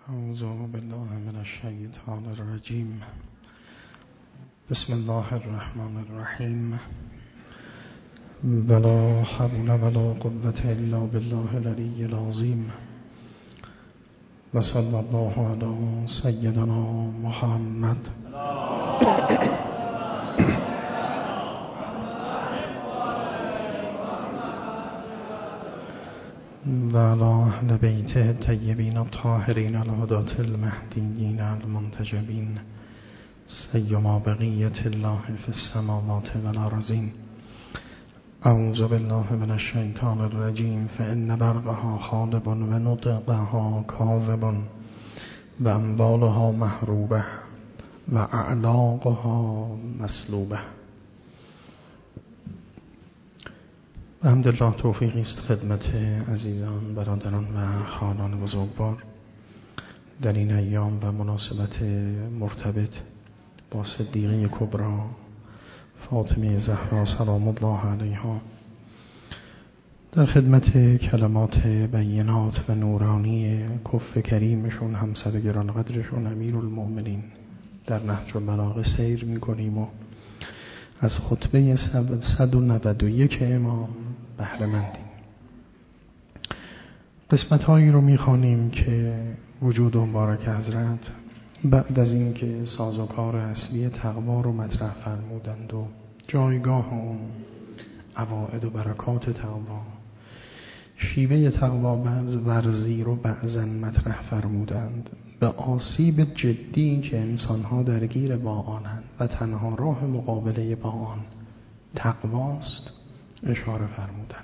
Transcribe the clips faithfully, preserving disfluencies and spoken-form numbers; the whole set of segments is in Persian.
اعوذ بالله من الشیطان الرجیم. بسم الله الرحمن الرحیم. ولا حول ولا قوة الا بالله العلی العظیم. و صلی الله علی سیدنا محمد و علی اهل بیت الطیبین الطاهرین الهداة المهدیین المنتجبین سیما بقیة الله فی السماوات والارضین. اعوذ بالله من الشیطان الرجیم. فإن برقها خالب و نطقها کاذب و اموالها محروبه و اعلاقها مسلوبه. الحمدلله توفیقی است خدمت عزیزان، برادران و خالان بزرگوار در این ایام و مناسبت مرتبط با صدیقه کبری فاطمه زهرا سلام الله علیها در خدمت کلمات بینات و نورانی کف کریمشون، همسر گرانقدرشون امیرالمؤمنین در نهج البلاغه سیر می‌کنیم و از خطبه صد و نود و یک امام بهره مندیم. قسمت هایی رو میخوانیم که وجود مبارک حضرت بعد از این که سازوکار اصلی تقوا رو مطرح فرمودند و جایگاه اون، عواید و برکات تقوا، شیوه تقوا ورزی رو بعضا مطرح فرمودند، به آسیب جدی که انسانها درگیر با آنند و تنها راه مقابله با آن تقواست اشاره فرمودند.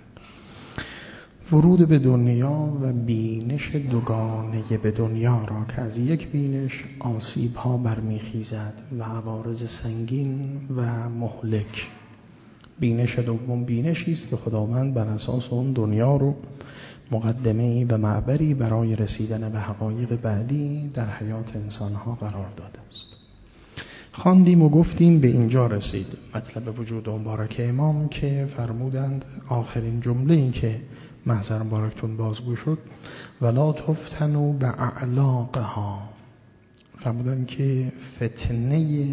ورود به دنیا و بینش دوگانه به دنیا را که از یک بینش آسیب ها برمیخیزد و عوارض سنگین و مهلک. بینش دوم بینشی است که خداوند بر اساس اون دنیا رو مقدمه‌ای و معبری برای رسیدن به حقایق بعدی در حیات انسانها قرار داده است. خواندیم و گفتیم به اینجا رسید مطلب وجود مبارک امام که فرمودند آخرین جمله این که محضر مبارکتون بازگو شد ولا تفتنوا به اعلاقها، فرمودند که فتنه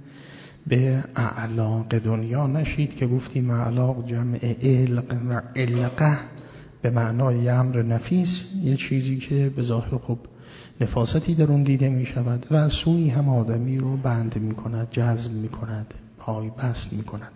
به اعلاق دنیا نشید که گفتیم اعلاق جمع علق و علقه به معنای امر نفیس، یه چیزی که به ظاهر خب نفاستی در اون دیده می شود و سوی هم آدمی رو بند می کند، جذب می کند، پای بست می کند.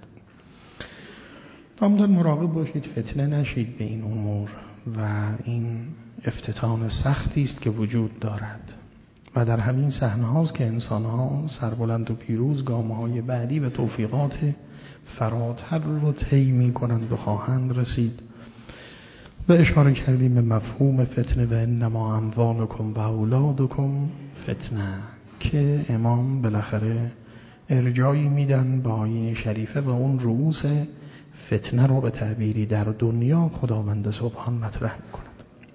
فرمودند مراقب باشید فتنه نشید به این امور و این افتتان سختی است که وجود دارد و در همین صحنه هاست که انسان ها سربلند و پیروز گامه های بعدی و توفیقات فراتر رو طی می کنند و خواهند رسید. و اشاره کردیم به مفهوم فتنه و انما اموالکم و اولادکم فتنه که امام بالاخره ارجایی میدن به آیین شریفه و اون رؤوس فتنه رو به تعبیری در دنیا خداوند سبحان مطرح میکند.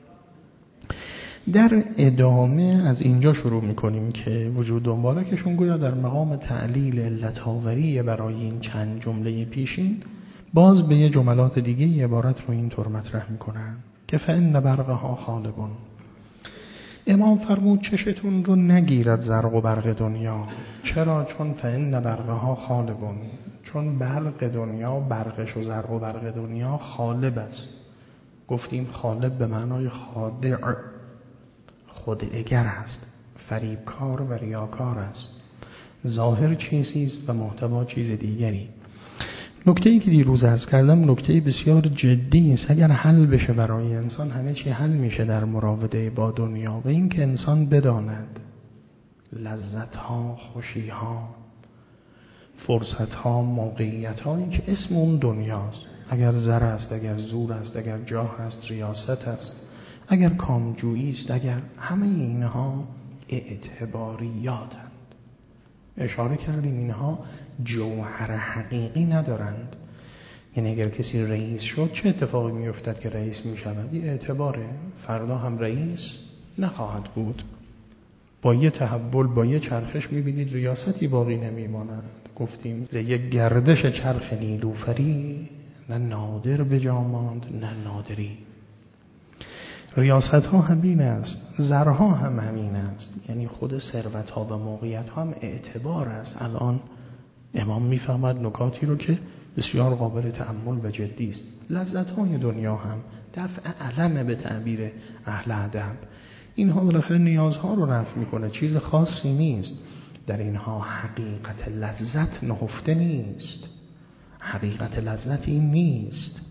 در ادامه از اینجا شروع میکنیم که وجود مبارکشون گویا در مقام تعلیل علت‌آوری برای این چند جمله پیشین باز به یه جملات دیگه عبارت رو اینطور مطرح میکنن که فإن برقها خالبون. امام فرمود چشتون رو نگیرد زرق و برق دنیا. چرا؟ چون فإن برقها خالبون، چون برق دنیا، برقش و زرق و برق دنیا خالب است. گفتیم خالب به معنای خادع، خدعگر است، فریبکار و ریاکار است. ظاهر چیزی است و محتوا چیز دیگری. نکته‌ای که دیروز عرض کردم نکته بسیار جدی است. اگر حل بشه برای انسان همه چی حل میشه در مراوده با دنیا و این که انسان بداند لذت‌ها، خوشی‌ها، فرصت‌ها، موقعیت‌هایی که اسم اون دنیاست، اگر زر است، اگر زور است، اگر جاه است، ریاست است، اگر کامجویی است، اگر همه اینها اعتباریاتند. اشاره کردیم اینها جوهر حقیقی ندارند. یعنی اگر کسی رئیس شد چه اتفاقی می افتد که رئیس می شود؟ یه اعتباره، فردا هم رئیس نخواهد بود. با یه تحول، با یه چرخش می بینید ریاستی باقی نمی ماند. گفتیم ز یک گردش چرخ نیلوفری نه نادر به جا ماند نه نادری. ریاست ها همین است، زرها هم همین است. است. یعنی خود ثروت ها و موقعیت ها هم اعتبار است. الان امام میفهمد نکاتی رو که بسیار قابل تأمل و جدی است. لذت های دنیا هم دفع علم به تعبیر اهل ادب. اینها بالاخره نیازها رو رفع میکنه، چیز خاصی نیست. در اینها حقیقت لذت نهفته نیست، حقیقت لذت این نیست.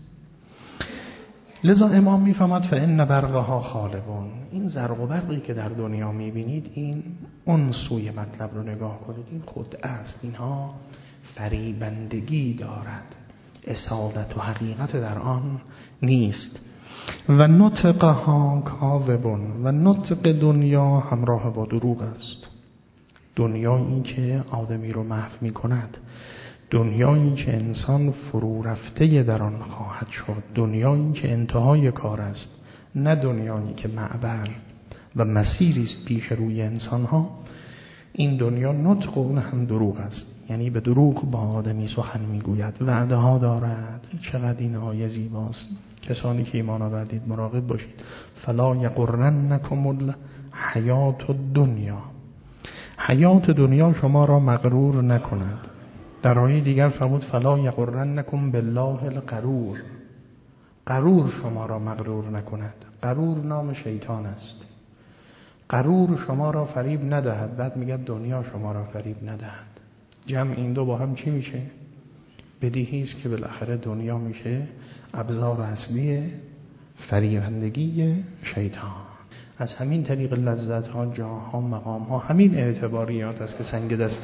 لذا امام میفهمد فإن برقها خالبون. این زرق و برقی که در دنیا میبینید، این اون سوی مطلب رو نگاه کنید، این خود است. اینها فریبندگی دارد، اصالت و حقیقت در آن نیست. و نطقها کاذبون. و نطق دنیا همراه با دروغ است. دنیایی که آدمی رو محو می کند، دنیایی که انسان فرو رفته در آن خواهد شد، دنیایی که انتهای کار است، نه دنیایی که معبر و مسیری است پیش روی انسانها. این دنیا نطق اون هم دروغ است، یعنی به دروغ با آدمی سخن میگوید، وعده ها دارد. چقدر این آیه زیباست. کسانی که ایمان آوردید مراقب باشید. فلا یغرنکم الحیات الدنیا. حیات دنیا شما را مغرور نکند. در آیه دیگر فرمود فلا یغرنکم بالله الغرور. غرور شما را مغرور نکند. غرور نام شیطان است. غرور شما را فریب ندهد. بعد میگه دنیا شما را فریب ندهد. جمع این دو با هم چی میشه؟ بدیهی است که بالاخره دنیا میشه ابزار اصلی فریبندگی شیطان. از همین طریق لذت ها، جاها، مقام ها، همین اعتباریات است که سنگ دست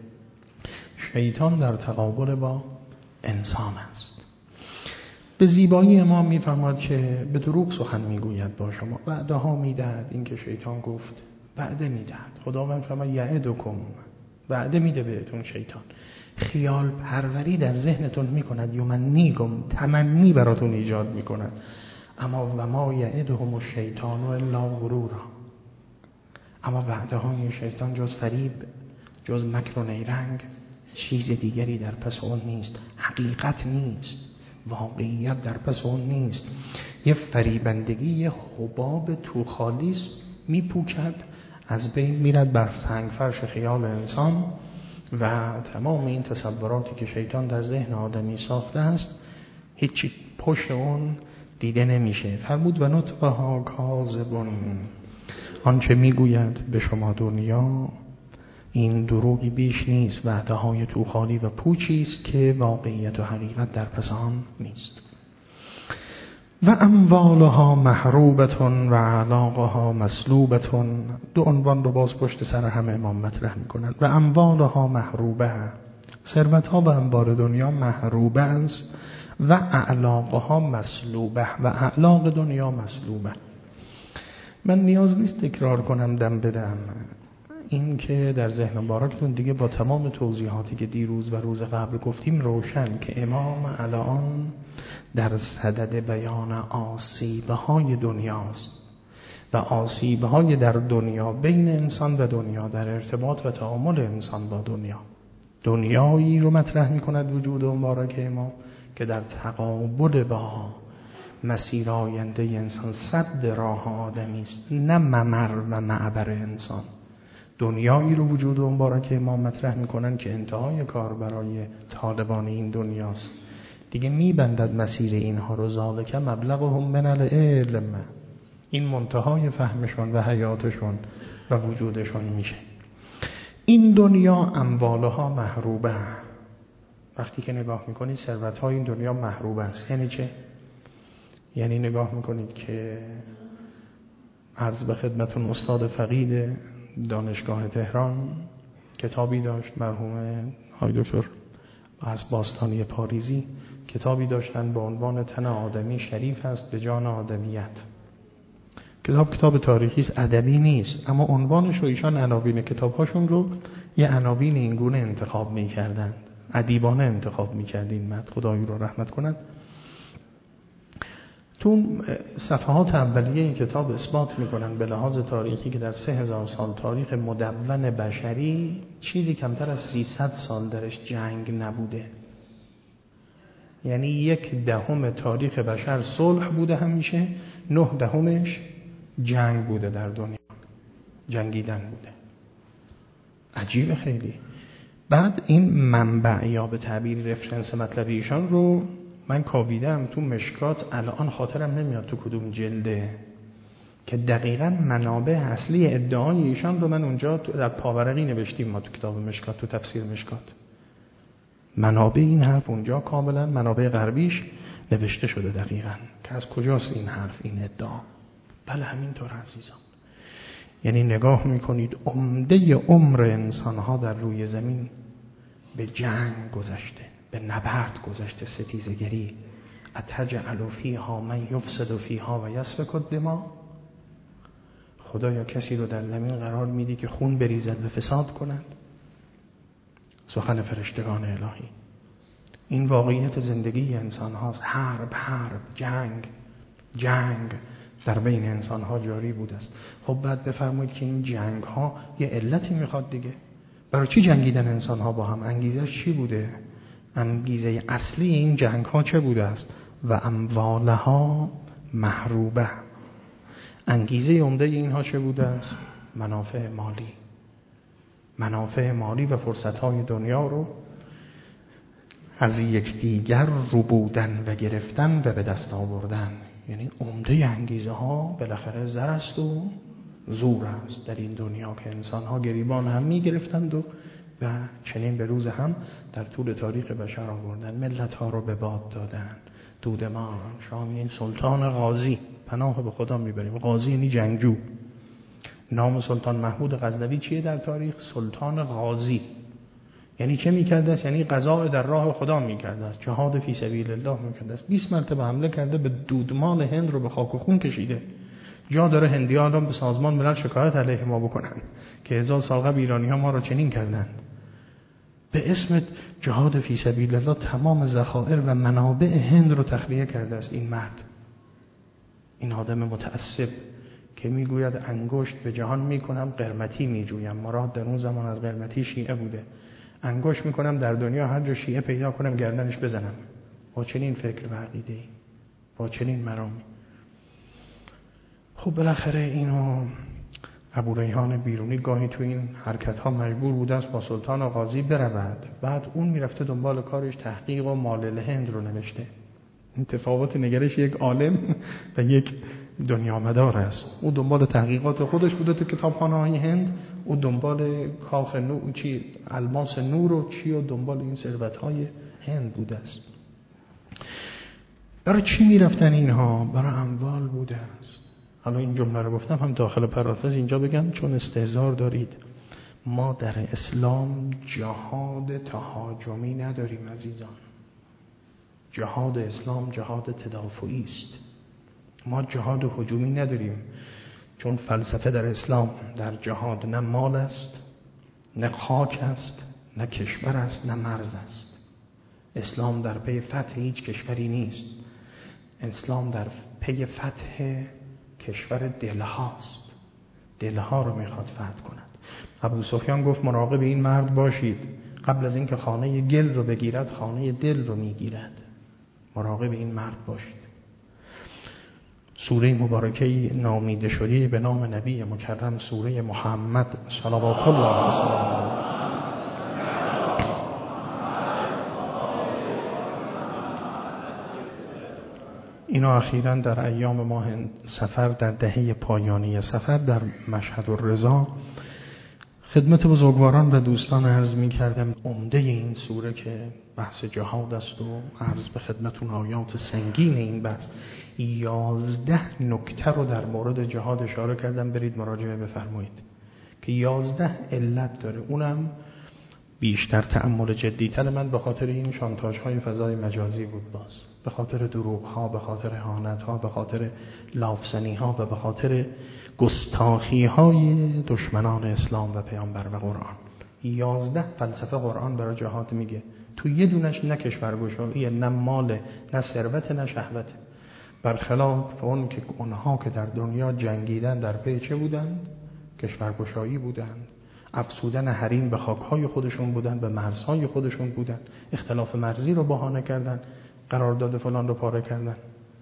شیطان در تقابل با انسان است. به زیبایی امام میفهمد که به دروغ سخن میگوید با شما، وعده ها میدهد. این که شیطان گفت وعده میدهد. خداوند فرمود یعدکم، وعده میده بهتون شیطان، خیال پروری در ذهنتون میکند، یمنیکم، تمنی براتون ایجاد میکند. اما و ما یعدهم الشیطان الا غرورا. اما وعده های شیطان جز فریب، جز مکر و نیرنگ، چیز دیگری در پس اون نیست. حقیقت نیست، واقعیت در پس اون نیست. یه فریبندگی، یه حباب تو خالیست، میپوکد، از بین میرد بر سنگ فرش خیال انسان و تمام این تصوراتی که شیطان در ذهن آدمی ساخته است هیچی پشت اون دیده نمیشه. فرمود و نطقها کاذبون. آنچه میگوید به شما دنیا این دروغی بیش نیست، وعده های تو خالی و پوچی است که واقعیت و حقیقت در پس آن نیست. و اموالها محروبتون و علاقها مسلوبتون. دو عنوان رو باز پشت سر هم امام مطرح میکنند. و اموالها محروبه، ثروت ها و انبار دنیا محروبه است، و اعلاقها مسلوبه، و اعلاق دنیا مسلوبه. من نیاز نیست تکرار کنم دم بدم این که در ذهن مبارکتون دیگه با تمام توضیحاتی که دیروز و روز قبل گفتیم روشن که امام الان در صدد بیان آسیب‌های دنیاست و آسیب‌های در دنیا بین انسان و دنیا، در ارتباط و تعامل انسان با دنیا. دنیایی رو مطرح می‌کند وجود مبارک امام که در تقابل با مسیر آینده انسان صد راه آدمی است، نه ممر و معبر انسان. دنیایی رو وجود مبارک امام مطرح میکنن که انتهای کار برای طالبان این دنیاست. دیگه میبندد مسیر اینها رو. ذالک مبلغهم من العلم. این منتهای فهمشون و حیاتشون و وجودشون میشه. این دنیا اموالها محروبه. وقتی که نگاه میکنید ثروت‌های این دنیا محروبه است. یعنی چه؟ یعنی نگاه میکنید که عرض به خدمتون استاد فقید دانشگاه تهران کتابی داشت، مرحوم های دکتر از باستانی پاریزی، کتابی داشتن با عنوان تن آدمی شریف است به جان آدمیت. کتاب کتاب تاریخی است، ادبی نیست، اما عنوانش رو ایشان عناوین کتاب‌هاشون رو یه عناوین این گونه انتخاب می‌کردند، ادیبانه انتخاب می‌کردین. مد خدایی رو رحمت کند. تو صفحات اولیه این کتاب اثبات میکنن به لحاظ تاریخی که در سه هزار سال تاریخ مدون بشری چیزی کمتر از سیصد سال درش جنگ نبوده. یعنی یک دهم تاریخ بشر صلح بوده همیشه، نه دهمش جنگ بوده در دنیا. جنگیدن بوده. عجیبه خیلی. بعد این منبع یا به تعبیر رفرنس مطلب ایشان رو من کاویدم تو مشکات، الان خاطرم نمیاد تو کدوم جلده، که دقیقاً منابع اصلی ادعای ایشان رو من اونجا در پاورقی نوشتیم ما تو کتاب مشکات، تو تفسیر مشکات. منابع این حرف اونجا کاملا منابع غربیش نوشته شده دقیقاً که از کجاست این حرف، این ادعا. بله همینطور عزیزان. یعنی نگاه میکنید عمده عمر انسانها در روی زمین به جنگ گذشته، به نبرد گذشته، ستیزگری. اتجعل فیها من یفسد فیها و یسفک الدماء. خدایا کسی رو در زمین قرار میدی که خون بریزد و فساد کند؟ سخن فرشتگان الهی. این واقعیت زندگی انسان هاست. حرب حرب جنگ جنگ در بین انسان ها جاری بود است. خب بعد بفرمایید که این جنگ ها یه علتی میخواد دیگه. برای چی جنگیدن انسان ها با هم؟ انگیزش چی بوده؟ انگیزه اصلی این جنگ ها چه بوده است؟ و اموالها محروبه. انگیزه عمده اینها چه بوده است؟ منافع مالی. منافع مالی و فرصت های دنیا رو از یکدیگر رو بودن و گرفتن و به دست آوردن. یعنی عمده انگیزه ها بالاخره زر است و زور است در این دنیا که انسان ها گریبان هم می گرفتند و و چنین به روز هم در طول تاریخ بشر آوردن. ملت ها رو به باد دادن. دودمان شامی این سلطان غازی، پناه به خدا میبریم. غازی یعنی جنگجو. نام سلطان محمود غزنوی چیه در تاریخ؟ سلطان غازی. یعنی چه میکرده است؟ یعنی غزا در راه خدا میکرده است، جهاد فی سبیل الله میکرده است. بیست مرتبه حمله کرده، به دودمان هند رو به خاک و خون کشیده. جا داره هندی‌ها الان به سازمان ملل شکایت علیه ما بکنن که هزار سال قبل ایرانی‌ها ما رو چنین کردند. به اسم جهاد فی سبیل الله تمام ذخایر و منابع هند رو تخلیه کرده است این مرد. این آدم متعصب که میگوید انگشت به جهان میکنم قرمتی میجویم. مراد در اون زمان از قرمتی شیعه بوده. انگشت میکنم در دنیا هر جا شیعه پیدا کنم گردنش بزنم. با چنین فکر و عقیده‌ای، با چنین مرامی. خب بالاخره اینو ابو ریحان بیرونی گاهی تو این حرکت ها مجبور بوده است با سلطان غازی برود. بعد اون میرفته دنبال کارش، تحقیق و مال هند رو نوشته. این تفاوت نگرش یک عالم و یک دنیامدار است. او دنبال تحقیقات خودش بوده تو کتابخانه های هند، او دنبال کاخ نور، چی الماس نور و چی و دنبال این ثروت های هند بوده است. برای چی میرفتن اینها؟ برای اموال بوده است. حالا این جمله رو گفتم هم داخل پرانتز اینجا بگم چون استهزار دارید. ما در اسلام جهاد تهاجمی نداریم عزیزان. جهاد اسلام جهاد تدافعی است. ما جهاد هجومی نداریم، چون فلسفه در اسلام در جهاد نه مال است، نه خاک است، نه کشور است، نه مرز است. اسلام در پی فتح هیچ کشوری نیست. اسلام در پی فتح کشور دلهاست. دلها رو میخواد فتح کند. ابو سفیان گفت مراقب این مرد باشید، قبل از اینکه خانه گل رو بگیرد خانه دل رو میگیرد. مراقب این مرد باشید. سوره مبارکه نامیده شده به نام نبی مکرم، سوره محمد صلوات الله علیه. اینا اخیراً در ایام ماه سفر در دهه پایانی سفر در مشهد الرضا خدمت بزرگواران و دوستان عرض می کردم. عمده این سوره که بحث جهاد است و عرض به خدمتون آیات سنگین این بحث، یازده نکته رو در مورد جهاد اشاره کردم. برید مراجعه بفرمایید که یازده علت داره. اونم بیشتر تأمل جدیتر من به خاطر این شانتاژ های فضای مجازی بود، باز به خاطر دروغ ها، به خاطر اهانت ها، به خاطر لافزنی ها و به خاطر گستاخی های دشمنان اسلام و پیامبر و قرآن. یازده فلسفه قرآن برای جهاد میگه. تو یه دونش نه کشورگشایی، نه مال، نه ثروت، نه شهوت. برخلاف اون که اونها که در دنیا جنگیدن در پی چه بودند؟ کشورگشایی بودند. افسودن حریم به خاکهای خودشون بودن، به مرزهای خودشون بودن. اختلاف مرزی رو بهانه کردن، قرارداد فلان رو پاره کردن.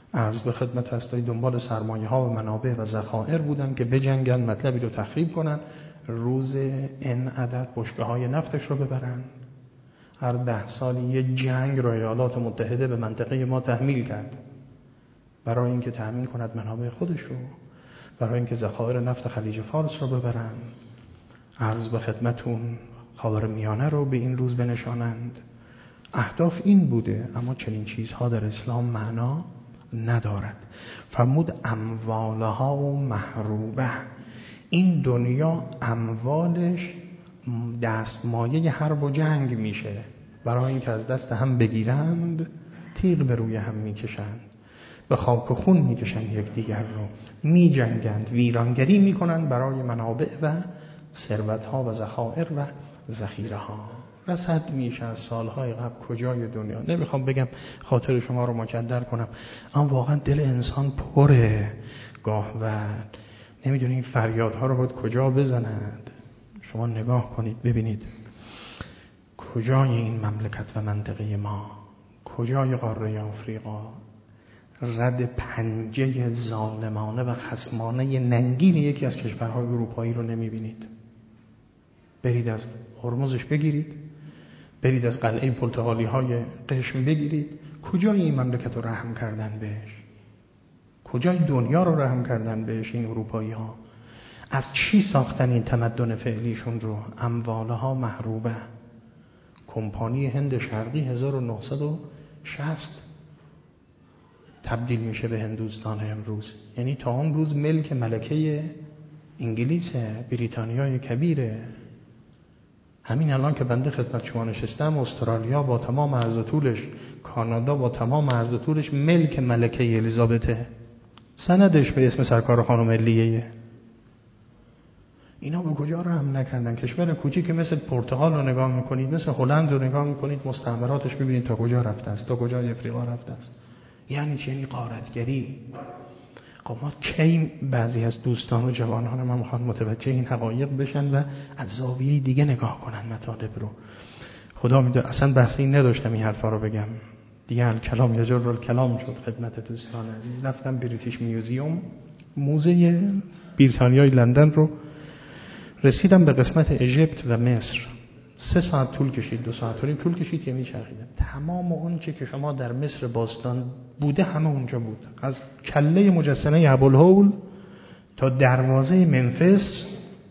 عرض به خدمت هستید دنبال سرمایه ها و منابع و ذخایر بودن که بجنگن، مطلبی رو تخریب کنن، روز ان عدد بشکه های نفتش رو ببرن. هر ده سالی یه جنگ رو ایالات متحده به منطقه ما تحمیل کرد برای اینکه تأمین کند منابع خودش رو، برای اینکه ذخایر نفت خلیج فارس رو ببرن. عرض به خدمتون خاورمیانه رو به این روز بنشانند. اهداف این بوده، اما چنین چیزها در اسلام معنا ندارد. فرمود اموالها و محروبه، این دنیا اموالش دستمایه حرب و جنگ میشه. برای اینکه از دست هم بگیرند تیغ به روی هم میکشند، به خاک و خون میکشند، یکدیگر رو میجنگند، ویرانگری میکنند برای منابع و ثروت‌ها و ذخایر و ذخیره‌ها. رصد میشه از سالهای قبل کجای دنیا. نمیخوام بگم خاطر شما رو مکدر کنم، اما واقعا دل انسان پره گاه و نمیدونی این فریادها رو باید کجا بزند. شما نگاه کنید ببینید کجای این مملکت و منطقه ما، کجای قاره آفریقا رد پنجه ظالمانه و خصمانه ننگین یکی از کشورهای اروپایی رو نمیبینید. برید از هرمزش بگیرید، برید از قلعه پرتغالی های قشم بگیرید، کجای این مملکت رو رحم کردن بهش؟ کجای دنیا رو رحم کردن بهش این اروپایی ها؟ از چی ساختن این تمدن فعلیشون رو؟ اموالها محروبه. کمپانی هند شرقی هزار و نهصد و شصت تبدیل میشه به هندوستان امروز، یعنی تا اون روز ملک ملکه انگلیسه، بریتانیای کبیره. همین الان که بنده خدمت شما نشستم، استرالیا با تمام عرض و طولش، کانادا با تمام عرض و طولش ملک ملکه الیزابته، سندش به اسم سرکار خانم ملیه. اینا به کجا رحم نکردن؟ کشور کوچیک مثل پرتغال رو نگاه میکنید، مثل هلند رو نگاه میکنید، مستعمراتش ببینید تا کجا رفته است، تا کجای افریقا رفته است. یعنی چی؟ یعنی غارتگری. خب ما کی بعضی از دوستان و جوانان ما میخوان متوجه این حقایق بشن و از زاویه دیگه نگاه کنن مطالب رو. خدا میدونه اصلا بحثی نداشتم این حرفا رو بگم دیگه. الکلام یجر الکلام شد. خدمت دوستان عزیز رفتم بریتیش میوزیوم، موزه بریتانیای لندن رو رسیدم به قسمت اژیپت و مصر. سه ساعت طول کشید، دو ساعت و نیم طول کشید که میچرخیدم. تمام اون چه که شما در مصر باستان بوده همه اونجا بود، از کله مجسمه ابوالهول تا دروازه منفس،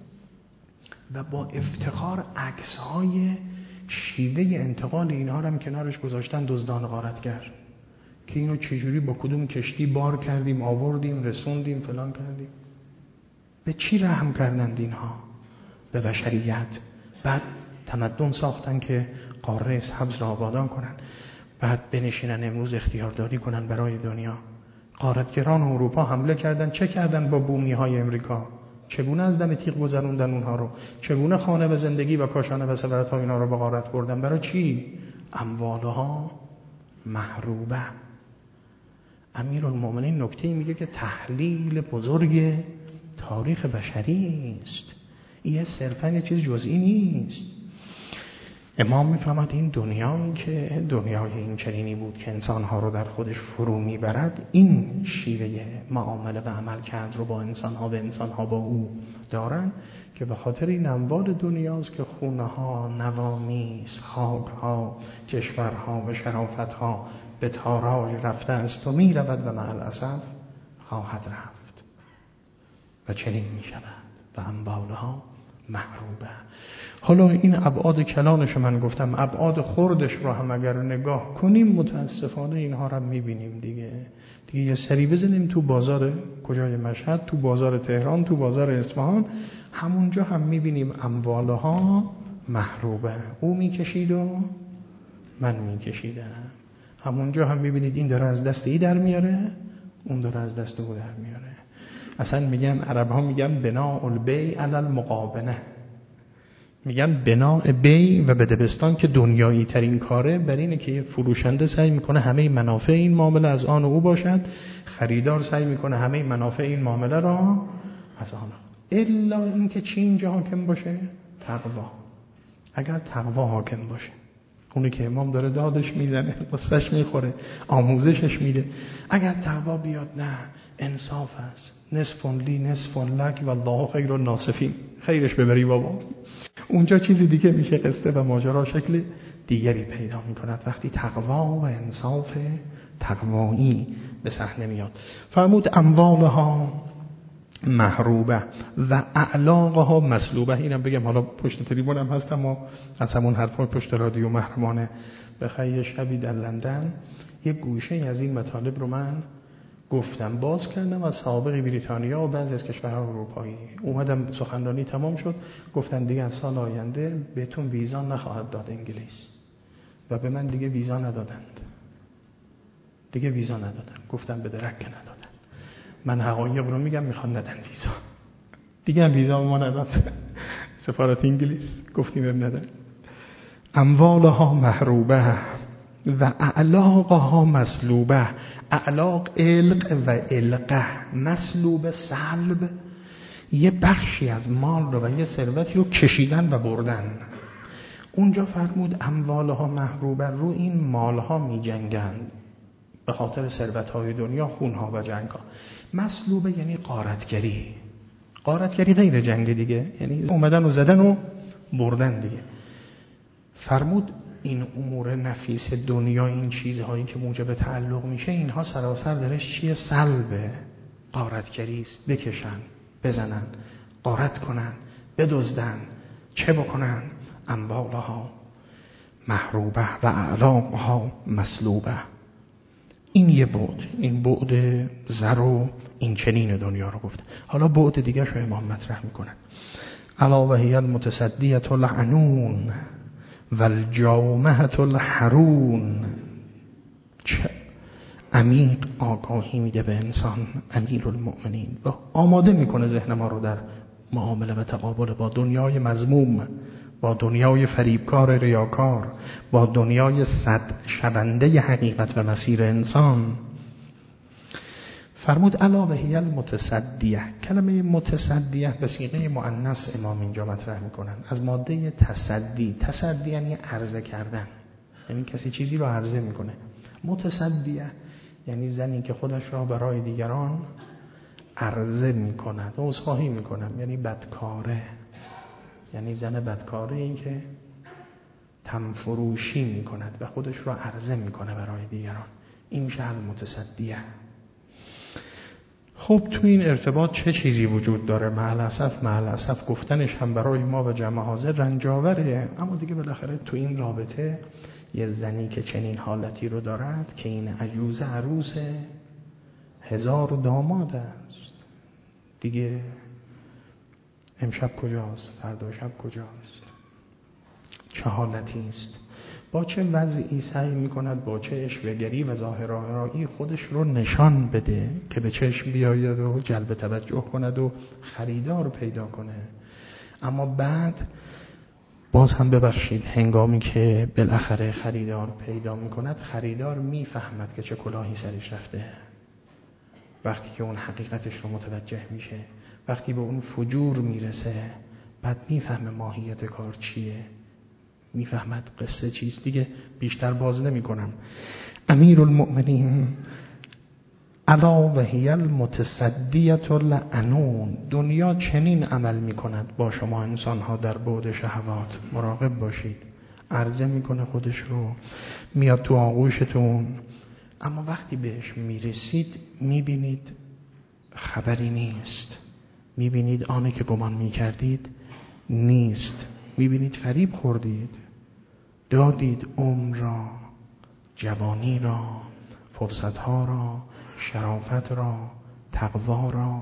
و با افتخار عکس‌های شیوه انتقال اینها رو هم کنارش گذاشتن دزدان غارتگر، که اینو چجوری با کدوم کشتی بار کردیم، آوردیم، رسوندیم، فلان کردیم. به چی رحم کردند اینها؟ به بشریت. بعد تمدن ساختن که قاره سبز را آبادان کنن، بعد بنشینن امروز اختیارداری کنن برای دنیا. غارتگران اروپا حمله کردن، چه کردن با بومی های امریکا؟ چگونه از دم تیغ گذروندن اونها رو؟ چگونه خانه و زندگی و کاشانه و ثروت ها اینا رو به غارت بردن؟ برای چی؟ اموالها محروبه. امیرالمومنین نکته میگه که تحلیل بزرگ تاریخ بشری است، این صرفا یه چیز جزئی نیست. امام میفهمد این دنیایی که دنیای این چنینی بود که انسانها رو در خودش فرو میبرد، این شیوه معامله و عمل کرد رو با انسانها و انسانها با او دارن، که به خاطر این اموال دنیاست که خونه ها، نوامیس، خاک ها، کشورها و شرافت ها به تاراج رفته است و میرود و مع الاسف خواهد رفت و چنین میشود و اموالها محروبه. حالا این ابعاد کلانش من گفتم، ابعاد خردش رو هم اگر نگاه کنیم متاسفانه اینها رو میبینیم دیگه. دیگه یه سری بزنیم تو بازار کجای مشهد، تو بازار تهران، تو بازار اصفهان، همونجا هم میبینیم اموالها محروبه. او میکشید و من میکشیدم. همونجا هم میبینید این داره از دست ای در میاره، اون داره از دست او در میاره. اصلا میگن عرب ها میگن بناء البیع علی المقابنه، میگن بناء بیع و بدبستان که دنیایی ترین کاره بر اینه که فروشنده سعی میکنه همه منافع این معامله از آن او باشد، خریدار سعی میکنه همه منافع این معامله را از آن، الا اینکه چی اینجا حاکم باشه؟ تقوا. اگر تقوا حاکم باشه، اونی که امام داره دادش میزنه، قصهش میخوره، آموزشش میده. اگر تقوا بیاد، نه انصاف است، نصف لی نصف لک و الله خیر الناصفین، خیرش ببری بابا. اونجا چیزی دیگه میشه، قصه و ماجرا شکل دیگری پیدا میکند وقتی تقوا و انصاف تقوایی به صحنه میاد. فرمود اموالها محروبه و اعلاقها مسلوبه. اینم بگم، حالا پشت تریبون هم هستم و از همون حرفای پشت رادیو محرمانه. بخیر شبی در لندن یک گوشه از این مطالب رو من گفتم، باز کردم از سابق بریتانیا و بعضی از کشورهای اروپایی. اومدم سخنرانی تمام شد، گفتن دیگه از سال آینده بهتون ویزا نخواهد داد انگلیس، و به من دیگه ویزا ندادند. دیگه ویزا ندادن. گفتم به درک ندادن. من حقایق رو میگم، میخوان ندن ویزا. دیگه هم ویزا ما نداد. سفارت انگلیس گفتیم اب ندن. اموالها محروبه و اعلاقها مسلوبه. اعلاق علق و علقه، مسلوب سلب، یه بخشی از مال رو و یه ثروتی رو کشیدن و بردن. اونجا فرمود اموالها محروبه، رو این مالها می جنگند به خاطر ثروت‌های دنیا، خونها و جنگ‌ها. مسلوبه یعنی غارتگری. غارتگری غیر جنگ دیگه، یعنی اومدن و زدن و بردن دیگه. فرمود این امور نفیس دنیا، این چیزهایی که موجب تعلق میشه، اینها سراسر درش چیه؟ سلبه، غارتگری است. بکشن، بزنن، غارت کنن، بدزدن، چه بکنن؟ اموالها محروبه و اعلاقها مسلوبه. این یه بعد، این بعد زر و این چنین دنیا رو گفت. حالا بعد دیگه شو امام مطرح میکنن. الا و هی المتصدیه العنون و الجامهه الحرون. چه عمیق آگاهی میده به انسان امیرالمؤمنین و آماده میکنه ذهن ما رو در معامله و تقابل با دنیای مذموم، با دنیای فریبکار ریاکار، با دنیای صد شونده حقیقت و مسیر انسان. فرمود الا و هی المتصدیه. کلمه متصدیه به صیغه مؤنث امام اینجا مطرح میکنن، از ماده تصدی. تصدی یعنی عرضه کردن، یعنی کسی چیزی رو عرضه میکنه. متصدیه یعنی زنی که خودش را برای دیگران عرضه میکند. عذرخواهی میکنم، یعنی بدکاره، یعنی زن بدکاره، این که تمفروشی میکند و خودش را عرضه میکنه برای دیگران. این میشه المتصدیه. خب تو این ارتباط چه چیزی وجود داره؟ معل اسف معل اسف گفتنش هم برای ما و جمع حاضر رنجاوره، اما دیگه بالاخره تو این رابطه یه زنی که چنین حالتی رو دارد که این عجوز عروس هزار داماد است، دیگه امشب کجاست؟ فردا شب کجاست؟ چه حالتی است؟ با چه وضعی سعی میکند با چه اشوه‌گری و ظاهرآرایی خودش رو نشان بده که به چشم بیاید و جلب توجه کند و خریدار پیدا کنه. اما بعد باز هم ببخشید، هنگامی که بالاخره خریدار پیدا میکند، خریدار میفهمد که چه کلاهی سرش رفته. وقتی که اون حقیقتش رو متوجه میشه، وقتی به اون فجور میرسه، بعد میفهمه ماهیت کار چیه، میفهمد قصه چیست. دیگه بیشتر باز نمی کنم. امیرالمؤمنین الا و هی المتصدیه العنون. دنیا چنین عمل می کند با شما انسان ها در بعد شهوات. مراقب باشید. عرضه میکنه خودش رو، میاد تو آغوشتون، اما وقتی بهش میرسید میبینید خبری نیست، میبینید آنه که گمان میکردید نیست، میبینید فریب خوردید، دادید عمر را، جوانی را، فرصتها را، شرافت را، تقوا را،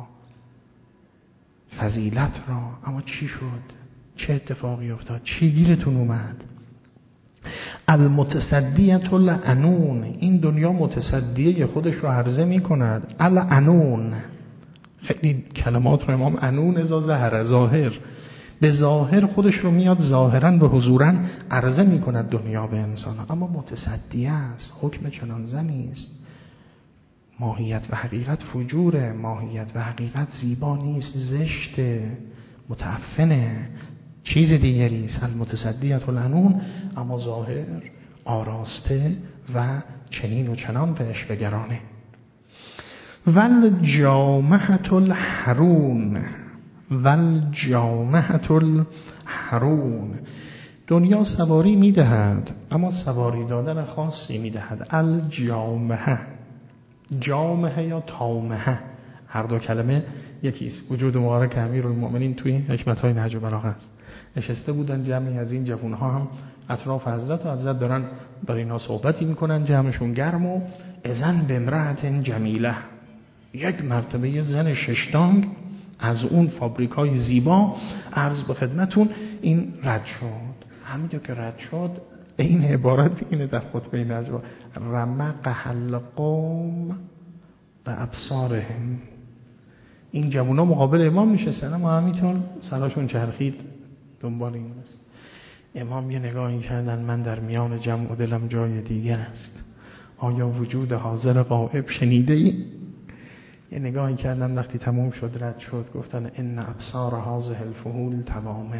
فضیلت را. اما چی شد؟ چه اتفاقی افتاد؟ چی گیرتون اومد؟ المتصدیه العنون. این دنیا متصدیه خودش رو عرضه می کند. العنون، خیلی کلمات رو امام عنون ازا ظهر، ظاهر، به ظاهر خودش رو میاد ظاهرا و حضورا عرضه می کند دنیا به انسان، اما متصدیه است. حکم چنان زنی است. ماهیت و حقیقت فجوره، ماهیت و حقیقت زیبا نیست، زشته، متعفنه، چیز دیگری است. المتصدیه العنون. اما ظاهر آراسته و چنین و چنان به عشوه‌گرانه. ول جامهة الحرون، ول جامهة الحرون. دنیا سواری میدهد اما سواری دادن خاصی میدهد. الجامهه، جامهه یا تامهه، هر دو کلمه یکیست. وجود مبارک امیرالمؤمنین توی حکمت‌های نهج البلاغه است. نشسته بودن جمعی از این جوان‌ها هم اطراف حضرت و حضرت دارن برای اینا صحبتی میکنن، جمعشون گرم و اذن به امرأة جمیله، یک مرتبه یه زن ششتانگ از اون فابریکای زیبا عرض به خدمتون این رد شد. همینجا که رد شد این عبارت اینه در خطبه نجوا: رمق القوم به ابصارهم. این جوونا مقابل امام نشستن اما همینطور سراشون چرخید دنبال این است. امام یه نگاهی کردن: من در میان جمع و دلم جای دیگر است، آیا وجود حاضر غائب شنیده ای؟ یه نگاهی کردن، وقتی تموم شد رد شد گفتن ان ابصار هذه الفحول توامه.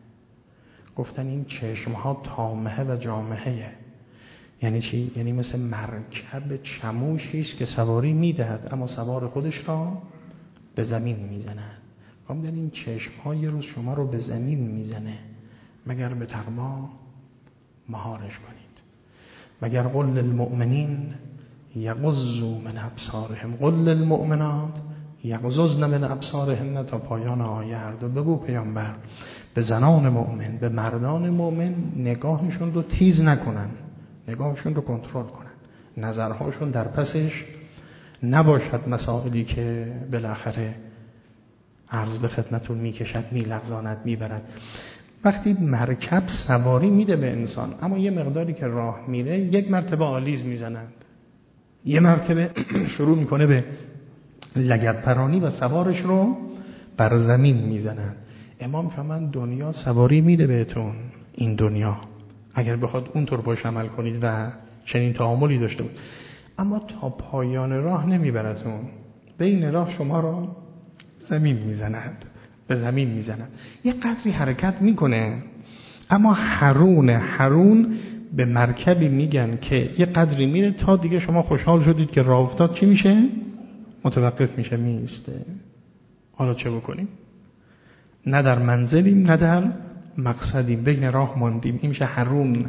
گفتن این چشمها تامه و جامهه. یعنی چی؟ یعنی مثل مرکب چموشیست که سواری میدهد اما سوار خودش را به زمین میزنه. گفتن این چشمها یه روز شما رو به زمین میزنه، مگر به تقوا مهارش کنید. مگر قل للمؤمنین یغضوا من ابصارهم قل للمؤمنات یغضضن من ابصارهن تا پایان آیه. هر دو بگو پیامبر به زنان مؤمن، به مردان مؤمن نگاهشون رو تیز نکنن، نگاهشون رو کنترل کنن، نظرهاشون در پسش نباشد مسائلی که بالاخره عرض به خدمتون میکشد، میلغزاند، میبرد. وقتی مرکب سواری میده به انسان اما یه مقداری که راه میره یک مرتبه آلیز میزنند، یه مرتبه شروع میکنه به لگد پرانی و سوارش رو بر زمین میزنند. امام فرمان دنیا سواری میده بهتون، این دنیا اگر بخواد اونطور باش عمل کنید و چنین تعاملی داشته بود، اما تا پایان راه نمیبرتون، بین راه شما رو زمین میزنند، به زمین میزنند. یه قدری حرکت میکنه اما حرون، حرون به مرکبی میگن که یه قدری میره تا دیگه شما خوشحال شدید که راه افتاد، چی میشه؟ متوقف میشه، میسته. حالا چه بکنیم؟ نه در منزلیم نه در مقصدیم، بین راه ماندیم. این میشه حرون.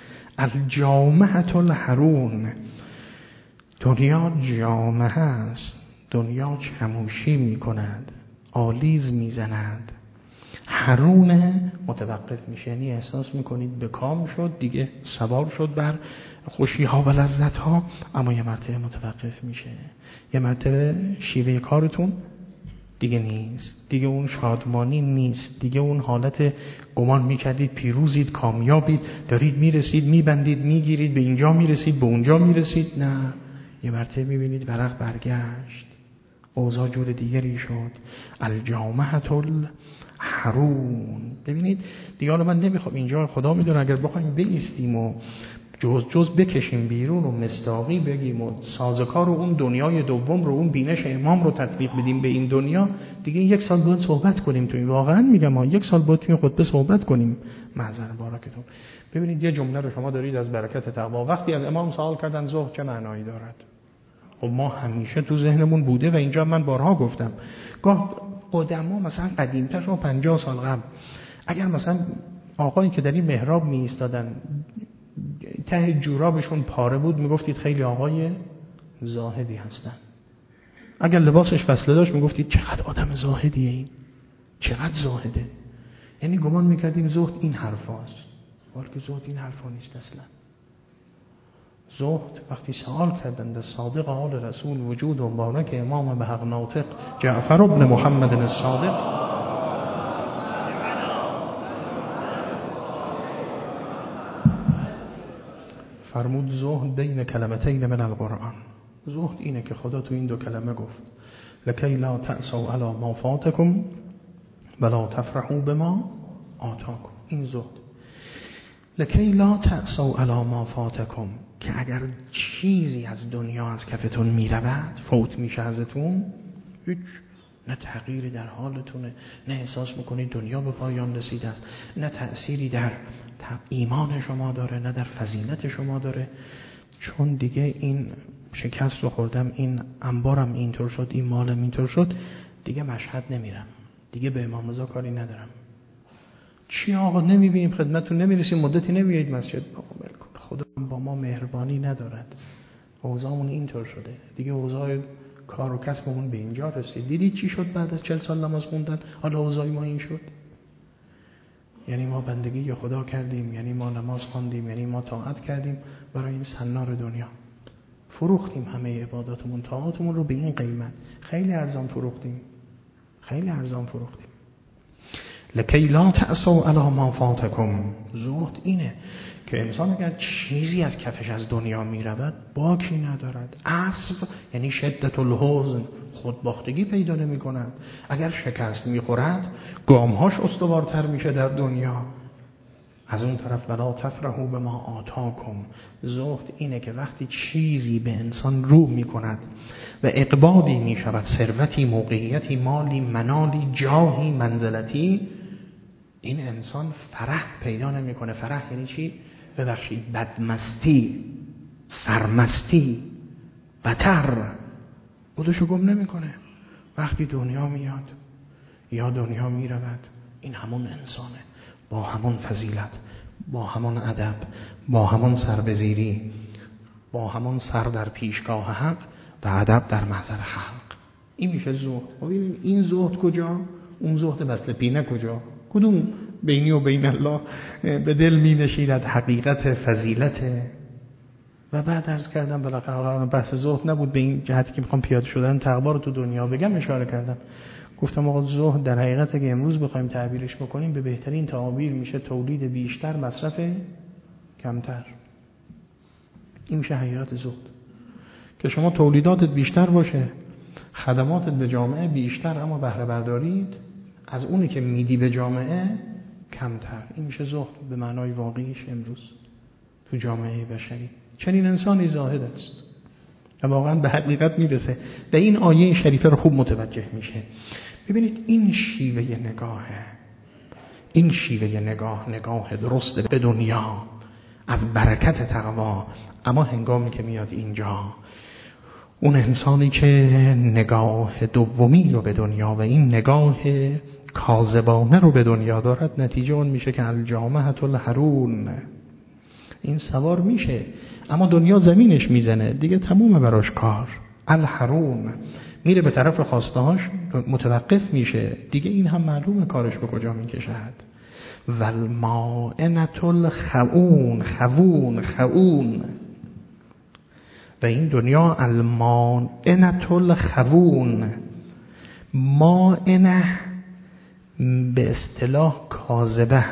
الجامهة الحرون. دنیا جامه است، دنیا چموشی میکند، آلیز میزند. حرون متوقف میشه، یعنی احساس میکنید به کام شد دیگه، سوار شد بر خوشی ها و لذت ها، اما یه مرتبه متوقف میشه، یه مرتبه شیوه کارتون دیگه نیست، دیگه اون شادمانی نیست، دیگه اون حالت گمان میکردید پیروزید، کامیابید، دارید میرسید، میبندید، میگیرید، به اینجا میرسید، به اونجا میرسید. نه، یه مرتبه میبینید ورق برگشت، اوضاع جور دیگری شد. الجامهة الحرون. ببینید دیگه حالا من نمیخوام اینجا، خدا میدونه اگر بخوایم بایستیم و جز جز بکشیم بیرون و مصداقی بگیم و سازوکار اون دنیای دوم رو، اون بینش امام رو تطبیق بدیم به این دنیا، دیگه یک سال باید صحبت کنیم تو این، واقعا میگم ها، یک سال باید تو این خطبه صحبت کنیم. معذر بارکتون. ببینید یه جمله رو شما دارید از برکت تقوا. وقتی از امام سوال کردن زهد چه معنایی دارد، خب ما همیشه تو ذهنمون بوده و اینجا من بارها گفتم، گاه قدما مثلا قدیمتر شما پنجاه سال قبل اگر مثلا آقایی که در این محراب می ایستادن ته جورابشون پاره بود میگفتید خیلی آقای زاهدی هستن. اگر لباسش فصله داشت میگفتید چقدر آدم زاهدیه این، چقدر زاهده. یعنی گمان میکردیم زهد این حرفاست، بلکه زهد این حرفا نیست اصلا. زهد وقتی سوال کردند از صادق آل رسول وجود و مبارک امام به حق ناطق جعفر ابن محمد الصادق، فرمود زهد بین کلمتین من القرآن. زهد اینه که خدا تو این دو کلمه گفت لکی لا تأسوا علی ما فاتکم ولا تفرحوا بما آتاکم. این زهد. لکی لا تأسوا علی ما فاتکم، که اگر چیزی از دنیا از کفتون میرود، فوت میشه ازتون، هیچ نه تغییری در حالتونه، نه احساس میکنید دنیا به پایان رسیده است، نه تأثیری در ایمان شما داره، نه در فضیلت شما داره. چون دیگه این شکست رو خوردم، این انبارم اینطور شد، این مالم اینطور شد، دیگه مشهد نمیرم، دیگه به امام رضا کاری ندارم. چی آقا نمیبینیم خدمتتون نمیرسیم، مدتی نمیایید مسجد؟ آقا ول کن، خدا با ما مهربانی ندارد، اوضاعمون اینطور شده، دیگه اوضاع کار و کسبمون به اینجا رسید. دیدی چی شد بعد از چهل سال نماز خوندن؟ حالا اوضاع ما این شد. یعنی ما بندگی خدا کردیم، یعنی ما نماز خواندیم، یعنی ما طاعت کردیم برای این سنار دنیا. فروختیم همه عباداتمون، طاعاتمون رو به این قیمت. خیلی ارزان فروختیم، خیلی ارزان فروختیم. لکی لا تأسوا علی ما فاتکم. زهد اینه که انسان اگر چیزی از کفش از دنیا می رود باکی ندارد. اسف یعنی شدت الحزن، خودباختگی پیدا نمی کند. اگر شکست می خورد گامهاش استوارتر میشه در دنیا. از اون طرف ولا تفرحوا بما آتاکم. زهد اینه که وقتی چیزی به انسان رو می کند و اقبالی می شود، ثروتی، موقعیتی، مالی، منالی، جاهی، منزلتی، این انسان فرح پیدا نمی کنه. فرح یعنی چی؟ ببخشید بدمستی، سرمستی، بتر خودشو گم نمی کنه. وقتی دنیا میاد یا دنیا می رود، این همون انسانه، با همون فضیلت، با همون ادب، با همون سربزیری، با همون سر در پیشگاه حق و ادب در محضر خلق. این میشه زهد. ببینید این زهد کجا؟ اون زهد وصل پینه کجا؟ کدوم بینی و بین الله به دل می نشیند حقیقت فضیلت. و بعد عرض کردم بالاخره بحث زهد نبود به این جهتی که میخوام پیاده شدن تقوا رو تو دنیا بگم، اشاره کردم. گفتم آقا زهد در حقیقت اگه امروز بخوایم تعبیرش بکنیم به بهترین تعابیر میشه تولید بیشتر، مصرف کمتر. این میشه حقیقت زهد، که شما تولیداتت بیشتر باشه، خدماتت به جامعه بیشتر، اما بهره بردارید از اونی که میدی به جامعه کمتر. این میشه زهد به معنای واقعیش امروز تو جامعه بشری. چنین انسانی زاهد است و واقعا به حقیقت میرسه و این آیه شریفه رو خوب متوجه میشه. ببینید این شیوه نگاهه، این شیوه نگاه نگاه درست به دنیا از برکت تقوا. اما هنگامی که میاد اینجا، اون انسانی که نگاه دومی رو به دنیا و این نگاه کاذبانه رو به دنیا دارد، نتیجه اون میشه که الجامعة الحرون، این سوار میشه اما دنیا زمینش میزنه دیگه، تمومه براش کار. الحرون میره به طرف خواستهاش، متوقف میشه دیگه، این هم معلومه کارش به کجا میکشد. والمائنة الخؤون، خون خون، و این دنیا المائنة الخون. مائنه به اصطلاح کاذبه،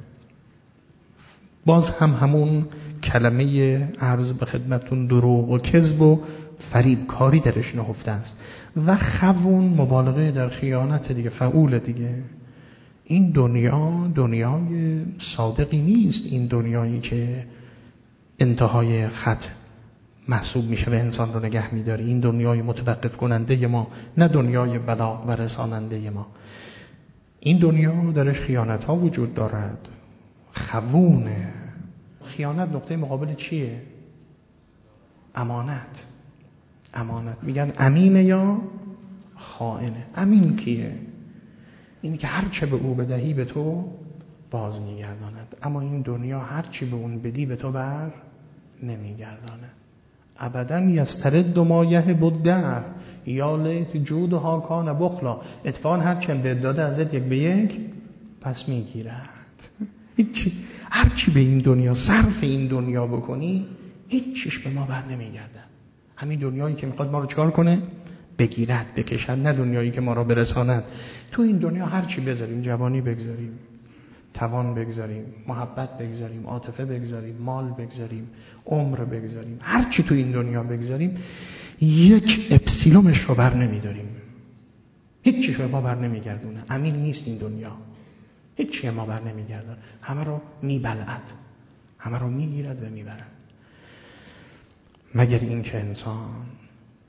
باز هم همون کلمه عرض به خدمتون دروغ و کذب و فریبکاری درش نهفته است. و خون مبالغه در خیانت دیگه، فعول دیگه. این دنیا دنیای صادقی نیست، این دنیایی که انتهای خط محسوب میشه و انسان رو نگه میداره. این دنیای متوقف کننده ما، نه دنیای بلاغ و رساننده ما. این دنیا درش خیانت ها وجود دارد. خونه، خیانت نقطه مقابل چیه؟ امانت. امانت میگن امینه یا خائنه. امین کیه؟ این که هر چه به او بدهی به تو باز میگرداند، اما این دنیا هر چی به اون بدی به تو بر نمیگردانه. ابدا یسترد ما یهب الدهر یا لیت جودها کان بخلا. اتفاقا هر چی به داده ازت یک به یک پس میگیرد. هیچی، هر چی به این دنیا صرف این دنیا بکنی هیچ چیش به ما بر نمیگرده. همین دنیایی که میخواد ما رو چکار کنه؟ بگیرد، بکشد، نه دنیایی که ما رو برساند. تو این دنیا هر چی بذاریم، جوانی بگذاریم، توان بگذاریم، محبت بگذاریم، عاطفه بگذاریم، مال بگذاریم، عمر بگذاریم، هر چی تو این دنیا بگذاریم یک اپسیلومش رو بر نمیداریم. هیچ چیش به ما بر نمیگردونه. امین نیست این دنیا، هیچ چی ما بر نمیگردونه. همه رو میبلعد، همه رو میگیرد و میبرد. مگر این که انسان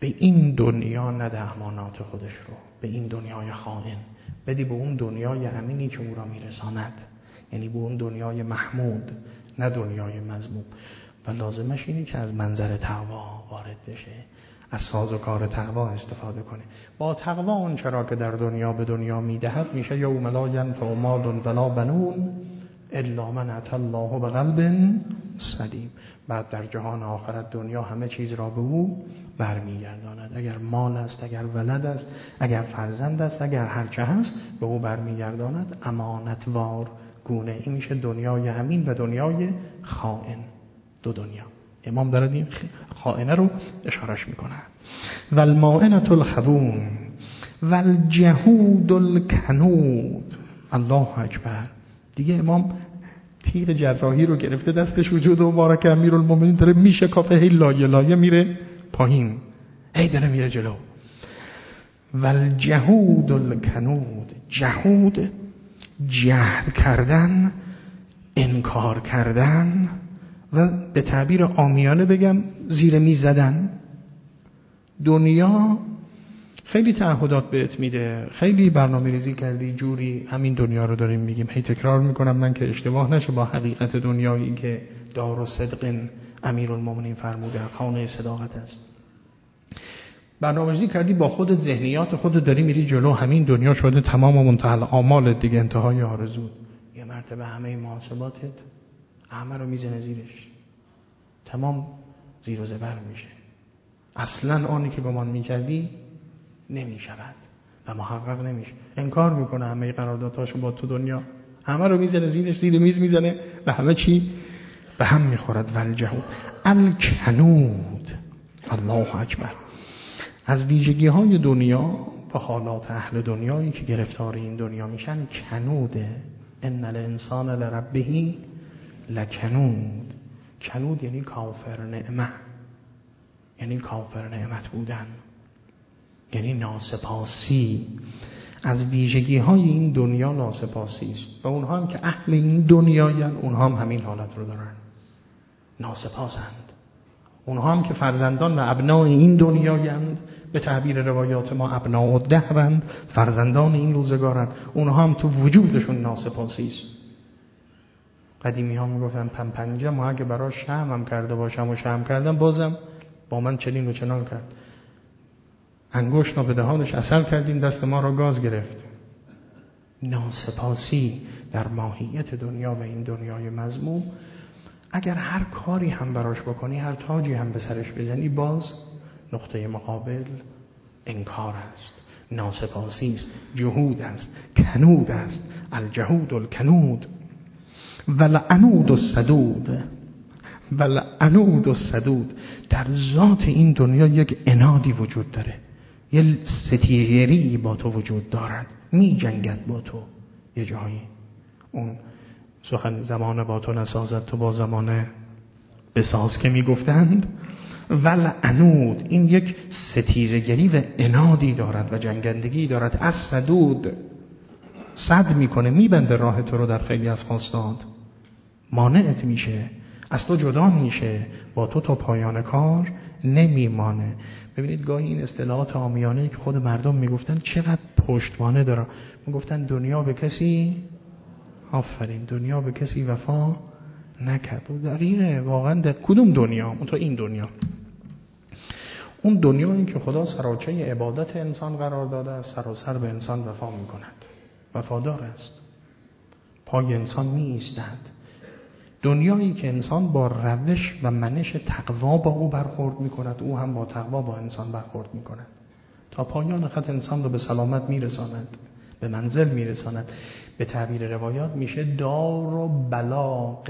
به این دنیا نده امانات خودش رو، به این دنیای خائن بدی، به اون دنیای امینی که او را میرساند، یعنی به اون دنیای محمود، نه دنیای مذموم. و لازمش اینه که از منظر تقوا وارد بشه، از سازوکار تقوا استفاده کنه. با تقوا اون چرا که در دنیا به دنیا میدهد میشه یوم لا ینفع مال ولا بنون الا من اتى الله بقلب سلیم. بعد در جهان آخرت دنیا همه چیز را به او برمیگرداند. اگر مال است، اگر ولد است، اگر فرزند است، اگر هر چه هست، به او برمیگرداند امانتوار گونه. این میشه دنیای امین و دنیای خائن. دو دنیا. امام داره این خائنه رو اشارش میکنه. والمائنة الخبون والجهود الکنود. الله اکبر. دیگه امام تیغ جراحی رو گرفته دستش، وجود مبارک امیرالمومنین داره میشه کافه، هی لایه لایه میره پایین، هی داره میره جلو. والجهود الکنود. جهود جهد کردن، انکار کردن و به تعبیر عامیانه بگم زیر میز زدن. دنیا خیلی تعهدات بهت میده، خیلی برنامه ریزی کردی، جوری همین دنیا رو داریم میگیم. هی تکرار میکنم من که اشتباه نشه با حقیقت دنیایی که دار و صدق امیرالمومنین فرموده، خانه صداقت است. برنامه ریزی کردی با خودت، ذهنیات خودت، داری میری جلو، همین دنیا شده تمام و منتهی آمالت دیگه، انتهای آرزو. یه مرتبه همه محاسباتت همه رو میزنه زیرش، تمام زیر و زبر میشه. اصلا آنی که گمان میکردی نمیشود و محقق نمیشه. انکار میکنه همه قراردادهاشو با تو دنیا، همه رو میزنه زیرش، زیر میز میزنه و همه چی به هم میخورد. والجهود الکنود. الله اکبر. از ویژگی های دنیا و حالات اهل دنیایی که گرفتار این دنیا میشن کنوده. ان الانسان لربه لکنود. کنود یعنی کافر نعمت، یعنی کافر نعمت بودن، یعنی ناسپاسی. از ویژگی های این دنیا ناسپاسی است و اونها هم که اهل این دنیایند، اونها هم همین حالت رو دارن، ناسپاسند. اونها هم که فرزندان و ابنای این دنیایند، به تعبیر روایات ما ابناء الدهرند، فرزندان این روزگارند، اونها هم تو وجودشون ناسپاسی است. قدیمی ها میگفتن پم پنجه ما اگه براش شم هم کرده باشم و شم کردم بازم با من چنین و چنان کرد. انگشت به دهانش عسل کردیم، دست ما را گاز گرفت. ناسپاسی در ماهیت دنیا و این دنیای مذموم. اگر هر کاری هم براش بکنی، هر تاجی هم به سرش بزنی، باز نقطه مقابل انکار است، ناسپاسی است، جهود است، کنود است. الجهود الکنود. ولعنود السدود. ولعنود السدود. در ذات این دنیا یک عنادی وجود داره، یه ستیری با تو وجود دارد، می جنگد با تو. یه جایی اون سخن زمان با تو نسازد تو با زمانه بساز که می گفتند. ولعنود. این یک ستیزگری و عنادی دارد و جنگندگی دارد. از سدود. صد میکنه، میبنده راه تو رو در خیلی از خواستات، مانعت میشه، از تو جدا میشه، با تو تا پایان کار نمیمانه. ببینید گاهی این اصطلاحات عامیانه که خود مردم میگفتن چقدر پشتوانه داره. میگفتن دنیا به کسی، آفرین، دنیا به کسی وفا نکرد. و دقیقه، واقعا در کدوم دنیا؟ اون تو این دنیا، اون دنیایی که خدا سراچه عبادت انسان قرار داده است، سراسر به انسان وفا میکند، وفادار است، پای انسان می ایستد. دنیایی که انسان با روش و منش تقوا با او برخورد می کند، او هم با تقوا با انسان برخورد می کند، تا پایان خط انسان رو به سلامت می رساند، به منزل می رساند. به تعبیر روایات میشه دار و بلاغ،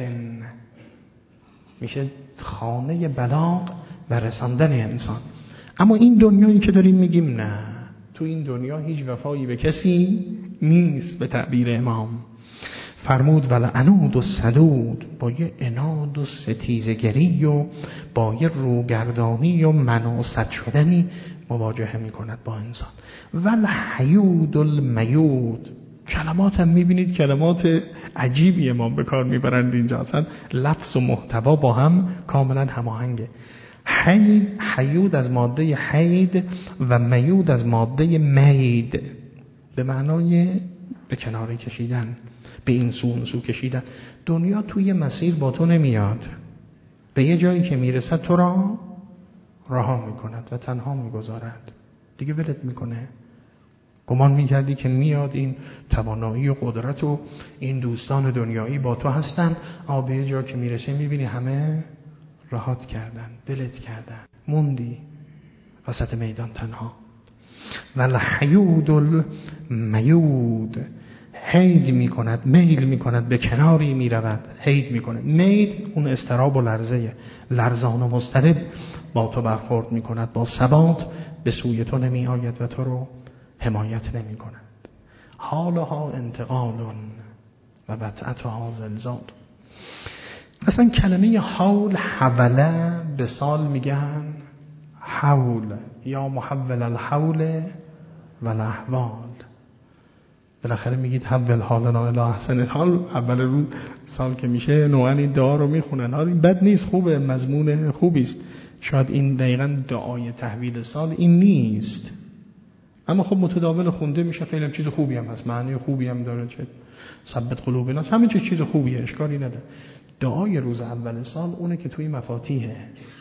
میشه خانه بلاغ و رساندن انسان. اما این دنیایی که داریم میگیم نه، تو این دنیا هیچ وفایی به کسی نیست. به تعبیر امام فرمود ولعنود و سدود. با یه عناد و ستیزگری و با یه روگردانی و مناصت شدنی مواجهه میکند با انسان. والحیود المیود. کلمات هم میبینید کلمات عجیبی امام به کار میبرند اینجا، اصلا لفظ و محتوا با هم کاملا هماهنگه. حید، حیود از ماده حید و میود از ماده مید، به معنای به کناری کشیدن، به این سو اون سو کشیدن. دنیا توی مسیر با تو نمیاد، به یه جایی که میرسد تو را رها میکند و تنها میگذارد، دیگه ولت میکنه. گمان میکردی که میاد این توانایی و قدرت و این دوستان دنیایی با تو هستن، اما به یه جا که میرسه میبینی همه رهات کردن، ولت کردن، موندی وسط میدان تنها. والحیود المیود، حید میکند، میل میکند، به کناری میرود، حید میکند. مید اون استراب و لرزه، لرزان و مضطرب با تو برخورد میکند، با ثبات به سوی تو نمی آید و تو رو حمایت نمی کند. حالها انتقال و وطأتها زلزال. اصلا کلمه حول، حوله به سال میگن حول، یا محول الحول و الاحوال. بالاخره میگید حول حالنا الی احسن الحال، اول روز سال که میشه نوعا این دعا رو میخونن. حالا این بد نیست، خوبه، مضمون خوبی است. شاید این دقیقاً دعای تحویل سال این نیست، اما خب متداول خونده میشه، خیلی چیز خوبی هم هست، معنی خوبی هم داره، چه ثبت قلوبنا، همه چیز چیز خوبیه، اشکالی نداره. دعای روز اول سال اونه که توی مفاتیحه،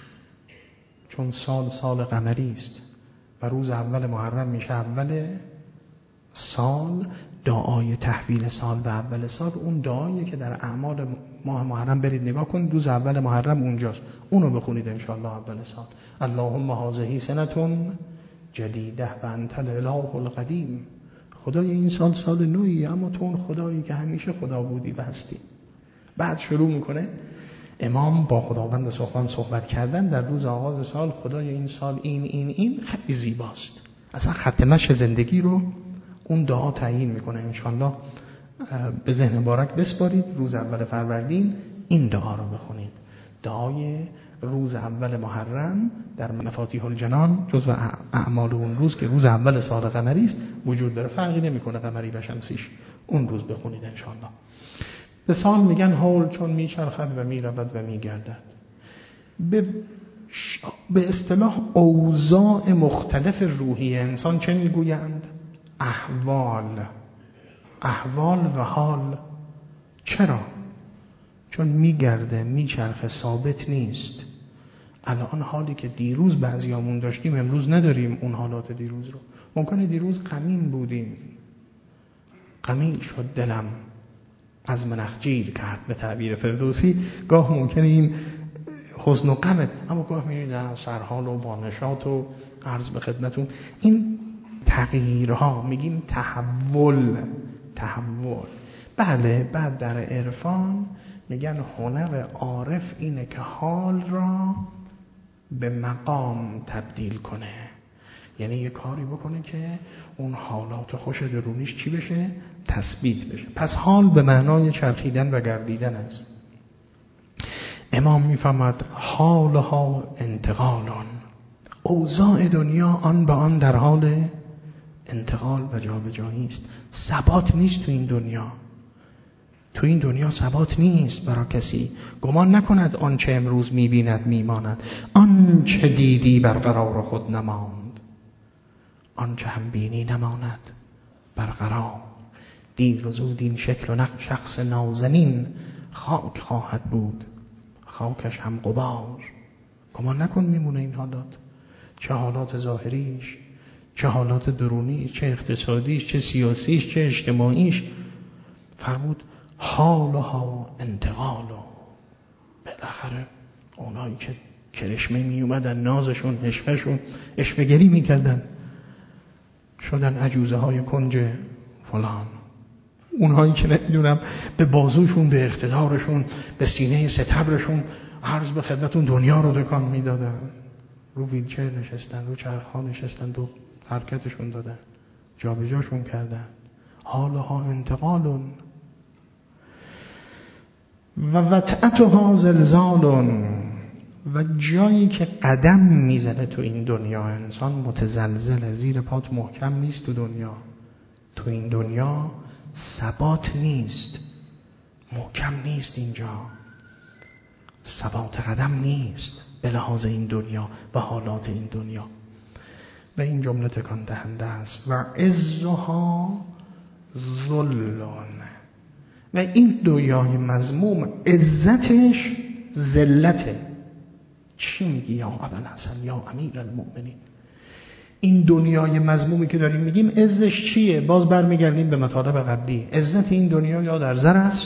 چون سال سال قمری است و روز اول محرم میشه اول سال. دعای تحویل سال به اول سال اون دعاییه که در اعمال ماه محرم برید نگاه کنید، روز اول محرم اونجاست، اونو بخونید انشاءالله اول سال. اللهم هذه سنتون جدیده و انت الاله القدیم. خدای این سال سال نویه، اما تو اون خدایی که همیشه خدا بودی و هستی. بعد شروع میکنه امام با خداوند سبحان صحبت کردن در روز آغاز سال. خدای این سال این این این خیلی زیباست، اصلا خط مشی زندگی رو اون دعا تعیین میکنه. انشالله به ذهن مبارک بسپارید، روز اول فروردین این دعا رو بخونید، دعای روز اول محرم در مفاتیح الجنان جزو اعمال اون روز که روز اول سال قمری است وجود داره، فرقی نمیکنه قمری و شمسیش، اون روز بخونید انشالله. به سال میگن حول چون میچرخد و میرود و میگردد. به به اصطلاح اوضاع مختلف روحی انسان چه میگویند؟ احوال. احوال و حال. چرا؟ چون میگرده، میچرخه، ثابت نیست. الان حالی که دیروز بعضیامون داشتیم امروز نداریم اون حالات دیروز رو. ممکنه دیروز غمین بودیم، غمین شد دلم از منخجیر کرد به تعبیر فردوسی. گاه ممکنه این حزن و غمت، اما گاه می‌بینید سرحال و بانشات و عرض به خدمتون این تغییرها میگیم تحول. تحول بله. بعد در عرفان میگن هنر عارف اینه که حال را به مقام تبدیل کنه، یعنی یه کاری بکنه که اون حالات خوش درونیش چی بشه؟ تثبیت بشه. پس حال به معنای چرخیدن و گردیدن است. امام میفهمد حالها انتقالان، اوضاع دنیا آن به آن در حال انتقال و جابجایی است. ثبات نیست تو این دنیا. تو این دنیا ثبات نیست برای کسی. گمان نکند آنچه امروز میبیند میماند، آنچه دیدی برقرار خود نماند، آنچه هم بینی نماند برقرار. دیر و زود این شکل و نقش شخص نازنین خاک خواهد بود، خاکش هم غبار. گمان نکن میمونه این حالات، چه حالات ظاهریش، چه حالات درونیش، چه اقتصادیش، چه سیاسیش، چه اجتماعیش. فرمود حالها انتقال. و بالاخره اونایی که کرشمه می اومدن نازشون عشقشون عشقگری می کردن شدن عجوزه های کنج فلان. اونهایی که نمیدونم به بازوشون، به اقتدارشون، به سینه ستبرشون عرض به خدمتون دنیا رو دکان میدادن، رو ویلچر نشستن، رو چرخ‌ها نشستن، دو حرکتشون دادن، جابجاشون کردن. حالها انتقالون و وطأتها زلزالون. و جایی که قدم میزنه تو این دنیا انسان متزلزله، زیر پات محکم نیست. تو دنیا تو این دنیا ثبات نیست، محکم نیست، اینجا ثبات قدم نیست. به لحاظ این دنیا و حالات این دنیا. و این جمله تکان دهنده است. و عزها ذلون، و این دنیای مذموم عزتش ذلته. چی میگی یا ابوالحسن یا امیر المؤمنین؟ این دنیای مذمومی که داریم میگیم عزش چیه؟ باز برمیگردیم به مطالب قبلی. عزت این دنیا یا در زر است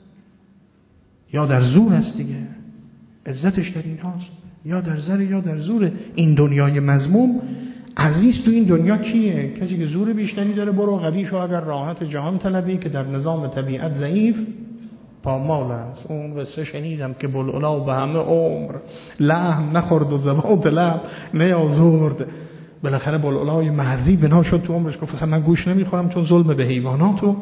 یا در زور است دیگه. عزتش در این هاست، یا در زر یا در زوره. این دنیای مذموم عزیز تو این دنیا کیه؟ کسی که زور بیشتری داره. برو قوی شو اگر راحت جهان طلبی که در نظام طبیعت ضعیف پامال است. اون قصه شنیدم که بلعلا به همه عمر لحم نخورد و زباد لب نیازرد. بالاخره بلعلای محری بنا شد تو عمرش، گفت اصلا من گوش نمیخورم چون ظلم به حیواناتو.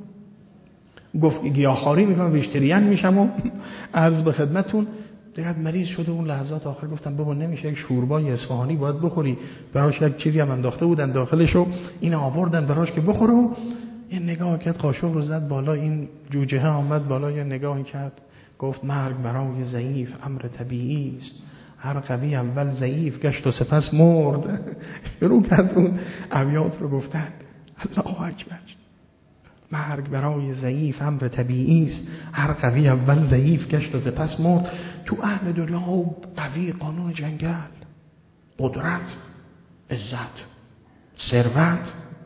گفت گیاهخواری میکنم ویژیتریان میشم و عرض به خدمتتون. دیگه مریض شده اون لحظات آخر گفتم بابا نمیشه یک شوربای اصفهانی باید بخوری. براش یک چیزی هم انداخته بودن داخلشو، این آوردن براش که بخوره. یه نگاه کرد، قاشق رو زد بالا، این جوجه ها آمد بالا، یه نگاهی کرد، گفت مرگ برای ضعیف امر طبیعی است. هر قوی اول ضعیف گشت و سپس مرد. شروع کرد اون ابیات رو گفتن. الله اکبر. مرگ برای ضعیف امر طبیعی است، هر قوی اول ضعیف گشت و سپس مرد. تو اهل دنیا قوی قانون جنگل، قدرت، عزت، ثروت،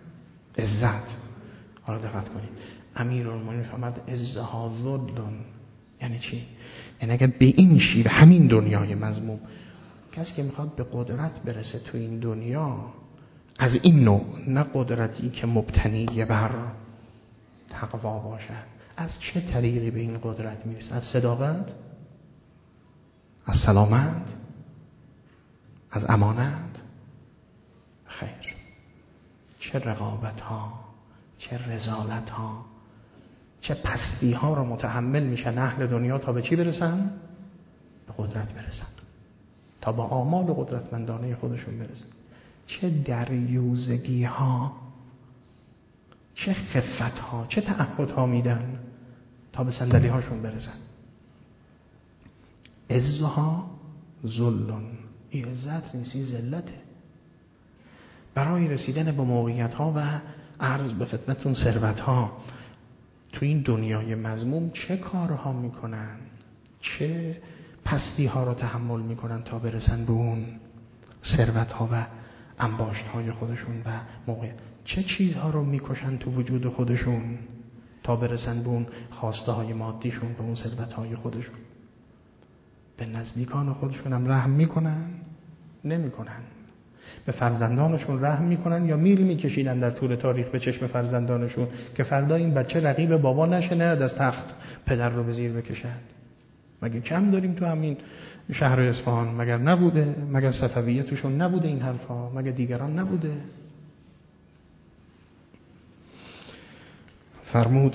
عزت. حالا دقت کنید، امیرالمومنین فرمود عزها ذلون. یعنی چی؟ یعنی اگر به این شیوه همین دنیای مذموم کسی که میخواد به قدرت برسه تو این دنیا، از این نوع، نه قدرتی که مبتنی بر تقوا باشد، از چه طریقی به این قدرت میرسه؟ از صداقت؟ از سلامت؟ از امانت؟ خیر. چه رقابت ها، چه رذالت ها، چه پستی ها رو متحمل میشن اهل دنیا تا به چی برسن؟ به قدرت برسن، تا با آمال قدرتمندانه خودشون برسن. چه دریوزگی ها، چه خفت ها، چه تعهد ها میدن تا به صندلی هاشون برسن. عزها ذلون. این عزت نیست، این ذلته. برای رسیدن به موقعیت ها و عرض به خدمتتون ثروت ها تو این دنیای مذموم چه کارها میکنن، چه پستی ها رو تحمل میکنن تا برسن به اون ثروت ها و انباشت های خودشون و موقع، چه چیزها رو میکشن تو وجود خودشون تا برسن به اون خواسته های مادیشون، به اون ثروت های خودشون. به نزدیکان خودشون هم رحم میکنن؟ نمیکنن. به فرزندانشون رحم میکنن یا میل میکشیدن در طول تاریخ به چشم فرزندانشون که فردا این بچه رقیب بابا نشه، نه از تخت پدر رو به زیر بکشن؟ مگه کم داریم تو همین شهر اصفهان؟ مگر نبوده؟ مگر صفویه توشون نبوده این حرفا؟ مگر دیگران نبوده؟ فرمود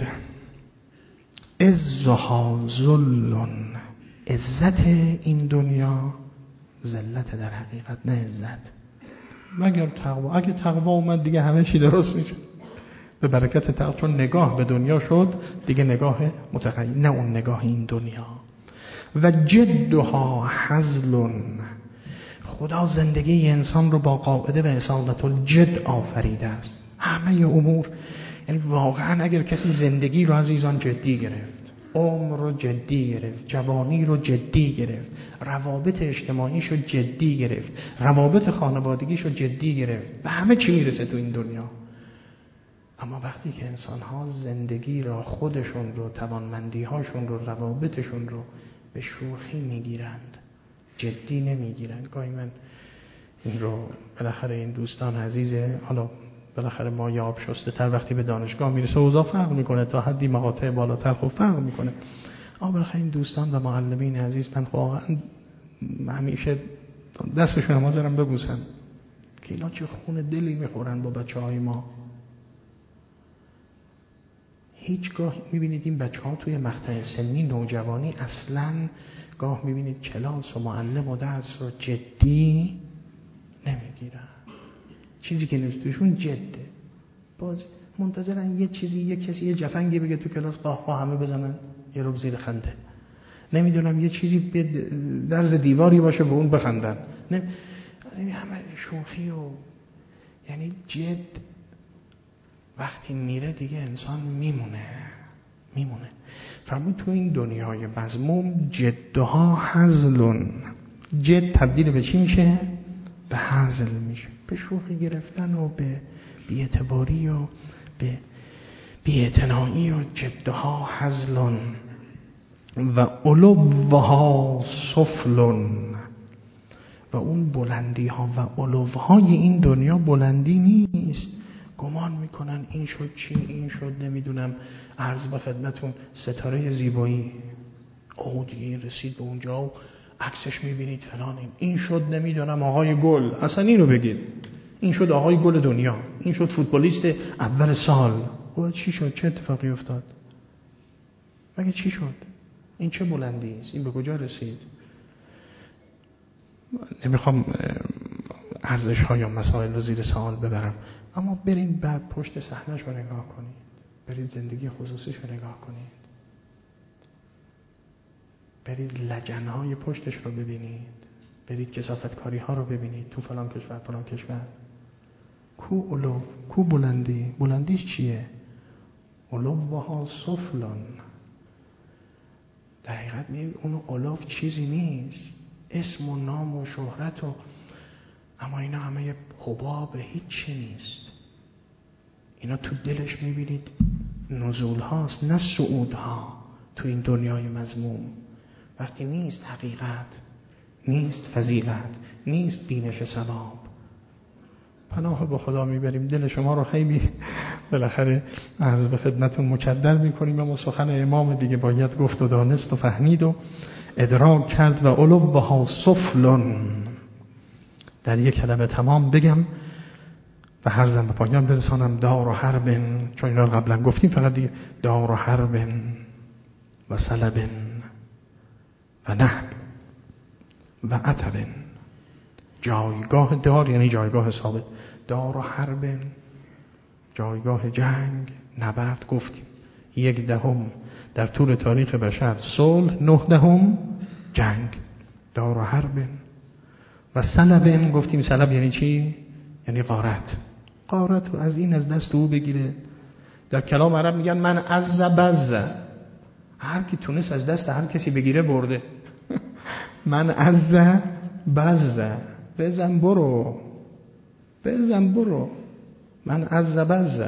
عزها ذلون. عزت این دنیا ذلت در حقیقت، نه عزت. مگر تقوا. اگه تقوا اومد دیگه همه چی درست میشه به برکت تقوا، چون نگاه به دنیا شد دیگه نگاه متغیر، نه اون نگاه این دنیا. و جدها حزلون. خدا زندگی انسان رو با قاعده به اصالت الجد آفریده است. همه امور، یعنی واقعا اگر کسی زندگی رو عزیزان جدی گرفت، عمر رو جدی گرفت، جوانی رو جدی گرفت، روابط اجتماعیش رو جدی گرفت، روابط خانوادگیش رو جدی گرفت، به همه چی میرسه تو این دنیا. اما وقتی که انسان‌ها زندگی را، خودشون رو، توانمندی‌هاشون رو، روابطشون رو به شوخی میگیرند، جدی نمیگیرند. گاهی من این رو بالاخره این دوستان عزیزه، حالا بالاخره ما یا آب شسته تر وقتی به دانشگاه میرسه اوضاع فرق میکنه، تا حدی مقاطع بالاتر خب فرق میکنه. اما بالاخره این دوستان و معلمین عزیز، من واقعا همیشه دستشون هم حاضرم ببوسم که اینا چه خون دلی میخورن با بچه های ما. هیچگاه میبینید این بچه ها توی مقطع سنی نوجوانی اصلا گاه میبینید کلاس و معلم و درس رو جدی نمیگیرن. چیزی که نوشتهشون جده، باز منتظرن یه چیزی، یه کسی یه جفنگی بگه تو کلاس قاه قاه همه بزنن یه رو زیر خنده. نمیدونم یه چیزی به درز دیواری باشه به اون بخندن. نه از این همه شوخی و یعنی جد وقتی میره دیگه انسان میمونه میمونه. فرمود تو این دنیای مذموم جدها هزلون، جد تبدیل به چی میشه؟ به هزل میشه، به شوخی گرفتن و به بی‌اعتباری و به بی‌اعتنایی و جدها هزلون و علوها سفلون. و اون بلندی ها و علوهای این دنیا بلندی نیست. گمان میکنن این شد چی، این شد نمیدونم عرض به خدمتون ستاره زیبایی، او دیگه رسید به اونجا و عکسش میبینید فلان، این شد نمیدونم آقای گل، اصلا اینو بگید این شد آقای گل دنیا، این شد فوتبالیست اول سال. او چی شد؟ چه اتفاقی افتاد؟ مگه چی شد؟ این چه بلندی است؟ این به کجا رسید؟ نمیخوام ارزش ها یا مسائل رو زیر سوال ببرم، اما برید بعد پشت صحنه‌اش رو نگاه کنید، برید زندگی خصوصیش رو نگاه کنید، برید لجن‌های پشتش رو ببینید، برید کثافتکاری ها رو ببینید تو فلان کشور فلان کشور. کو علو، کو بلندی؟ بلندیش چیه؟ علوها سفلان. در حقیقت میگه اون علو چیزی نیست، اسم و نام و شهرت و، اما اینا همه حباب هیچی نیست. اینا تو دلش میبینید نزول هاست نه صعود ها. تو این دنیای مذموم وقتی نیست حقیقت، نیست فضیلت، نیست بینش ثواب، پناه به خدا میبریم. دل شما رو خیلی بالاخره عرض به خدمتون مکدر میکنیم، اما سخن امام دیگه باید گفت و دانست و فهمید و ادراک کرد. و علوها سفلون، در یک کلمه تمام بگم و هر زن به پایان برسانم. دار و حرب، چون اینا رو قبلا گفتیم فقط دیگه، دار و حرب و سلب و نهب و عتب. جایگاه دار یعنی جایگاه ثابت، دار و حرب جایگاه جنگ، نبرد گفتیم یک دهم در طول تاریخ بشر صلح، نه دهم جنگ. دار و حرب و سلب گفتیم، سلب یعنی چی؟ یعنی غارت. غارت از این از دست او بگیره. در کلام عرب میگن من عز بز، هر کی تونست از دست هر کسی بگیره برده. من عز بز، بزن برو بزن برو، من عز بز.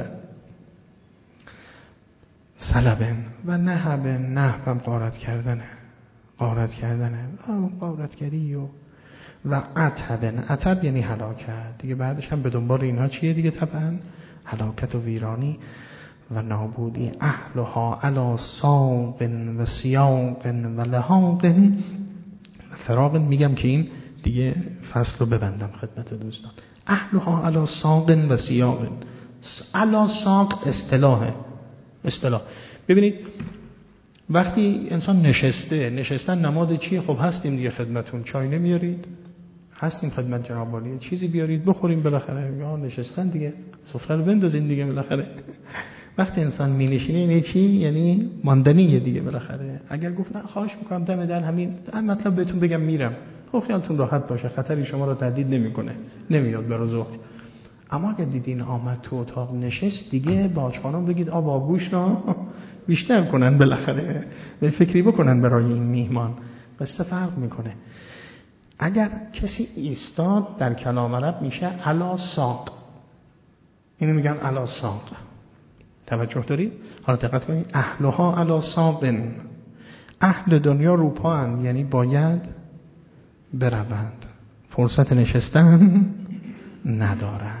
سلبن و نهبن، نهبم غارت کردنه، غارت کردنه، غارتگری و و عتبن، عتب یعنی هلاکت دیگه. بعدش هم به دنبال اینها چیه دیگه؟ طبعا هلاکت و ویرانی و نابودی. اهلها علی ساق و سیاق و لحاق و فراق. میگم که این دیگه فصل رو ببندم خدمت دوستان. اهلها علی ساق و سیاق. علی ساق اصطلاحه، اصطلاح. ببینید وقتی انسان نشسته، نشستن نماد چیه؟ خب هستیم دیگه خدمتون، چای نمیارید؟ هستیم خدمت جناب عالی، چیزی بیارید بخوریم بالاخره. یا نشستن دیگه، سفره رو بندازین دیگه بالاخره. وقتی انسان می نشینه یعنی چی؟ یعنی ماندنیه دیگه بالاخره. اگر گفت نه خواهش میکنم دم در همین مطلب بهتون بگم میرم، خب خیالتون راحت باشه، خطری شما رو تهدید نمیکنه، نمیاد برای ظهر. اما اگر دیدین آمد تو اتاق نشست دیگه، با خانم بگید آب آبگوش رو بیشتر کنن بالاخره، به فکری بکنن برای این میهمان. بس فرق میکنه. اگر کسی ایستاد در کلام عرب میشه علا ساق، اینو میگن علا ساق. توجه دارید؟ حالا دقت کنید. اهلها علا ساقن، اهل دنیا روپان، یعنی باید بروند، فرصت نشستن ندارند.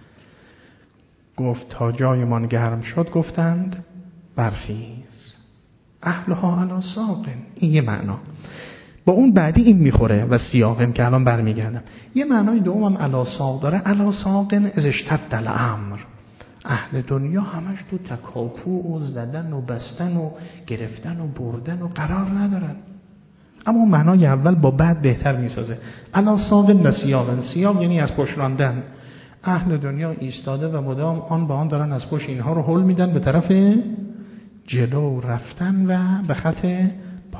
گفت تا جایمان گرم شد گفتند برخیز. اهلها علی ساقن، این یه معنا. با اون بعدی این میخوره و سیاقن که الان برمیگردم. یه معنای دوم هم علی ساق داره. علی ساقن از اشتد الامر. اهل دنیا همش تو تکاپو و زدن و بستن و گرفتن و بردن و قرار ندارن. اما معنای اول با بعد بهتر میسازه. علی ساقن و سیاقن. سیاق یعنی از پشت راندن. اهل دنیا ایستاده و مدام آن با آن دارن از پشت اینها رو هل میدن به طرف جلو رفتن و به خط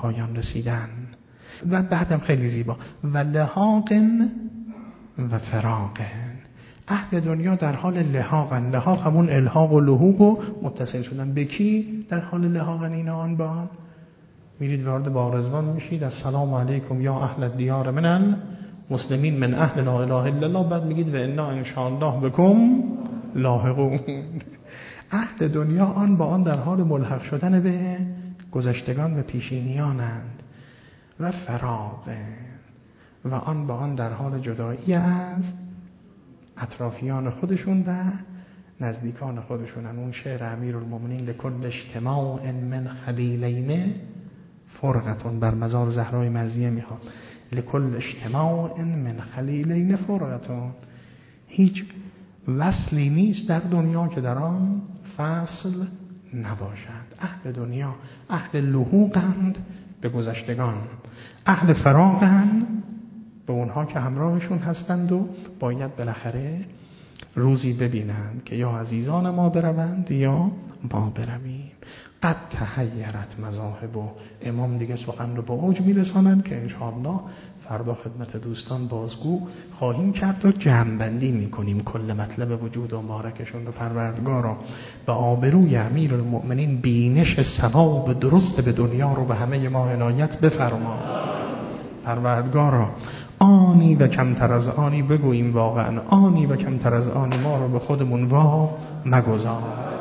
پایان رسیدن. و بعدم خیلی زیبا و لحاق و فراق. اهل دنیا در حال لحاقن. لحاق همون الحاق و لحوق و متصل شدن. به کی در حال لحاقن اینا آن با آن؟ میرید وارد بارزوان میشید، السلام علیکم یا اهل دیار من المسلمین من اهل لا اله الا الله، بعد میگید و انا ان شاء الله بكم لاحقون. اهل دنیا آن با آن در حال ملحق شدن به گذشتگان و پیشینیانند. و فراق و آن با آن در حال جدایی از اطرافیان خودشون و نزدیکان خودشونن. اون شعر امیرالمومنین لکل اجتماع من خلیلین فرقتون بر مزار زهرای مرضیه میخواد. لکل اجتماع من خلیلین فرقتون. هیچ وصلی نیست در دنیا که در آن فصل نباشد. اهل دنیا اهل لحوقند به گذشتگان، اهل فراقند به اونها که همراهشون هستند و باید بالاخره روزی ببینند که یا عزیزان ما بروند یا ما برویم. قد تحیرت مذاهب. و امام دیگه سخن رو به اوج میرسانند که انشاءالله فردا خدمت دوستان بازگو خواهیم کرد و جمع‌بندی میکنیم کل مطلب وجود و مبارکشون رو. پروردگارا به آبروی امیرالمؤمنین بینش ثواب درست به دنیا رو به همه ما عنایت بفرما. پروردگارا آنی و کمتر از آنی بگوییم، واقعا آنی و کمتر از آنی ما رو به خودمون وا مگذار.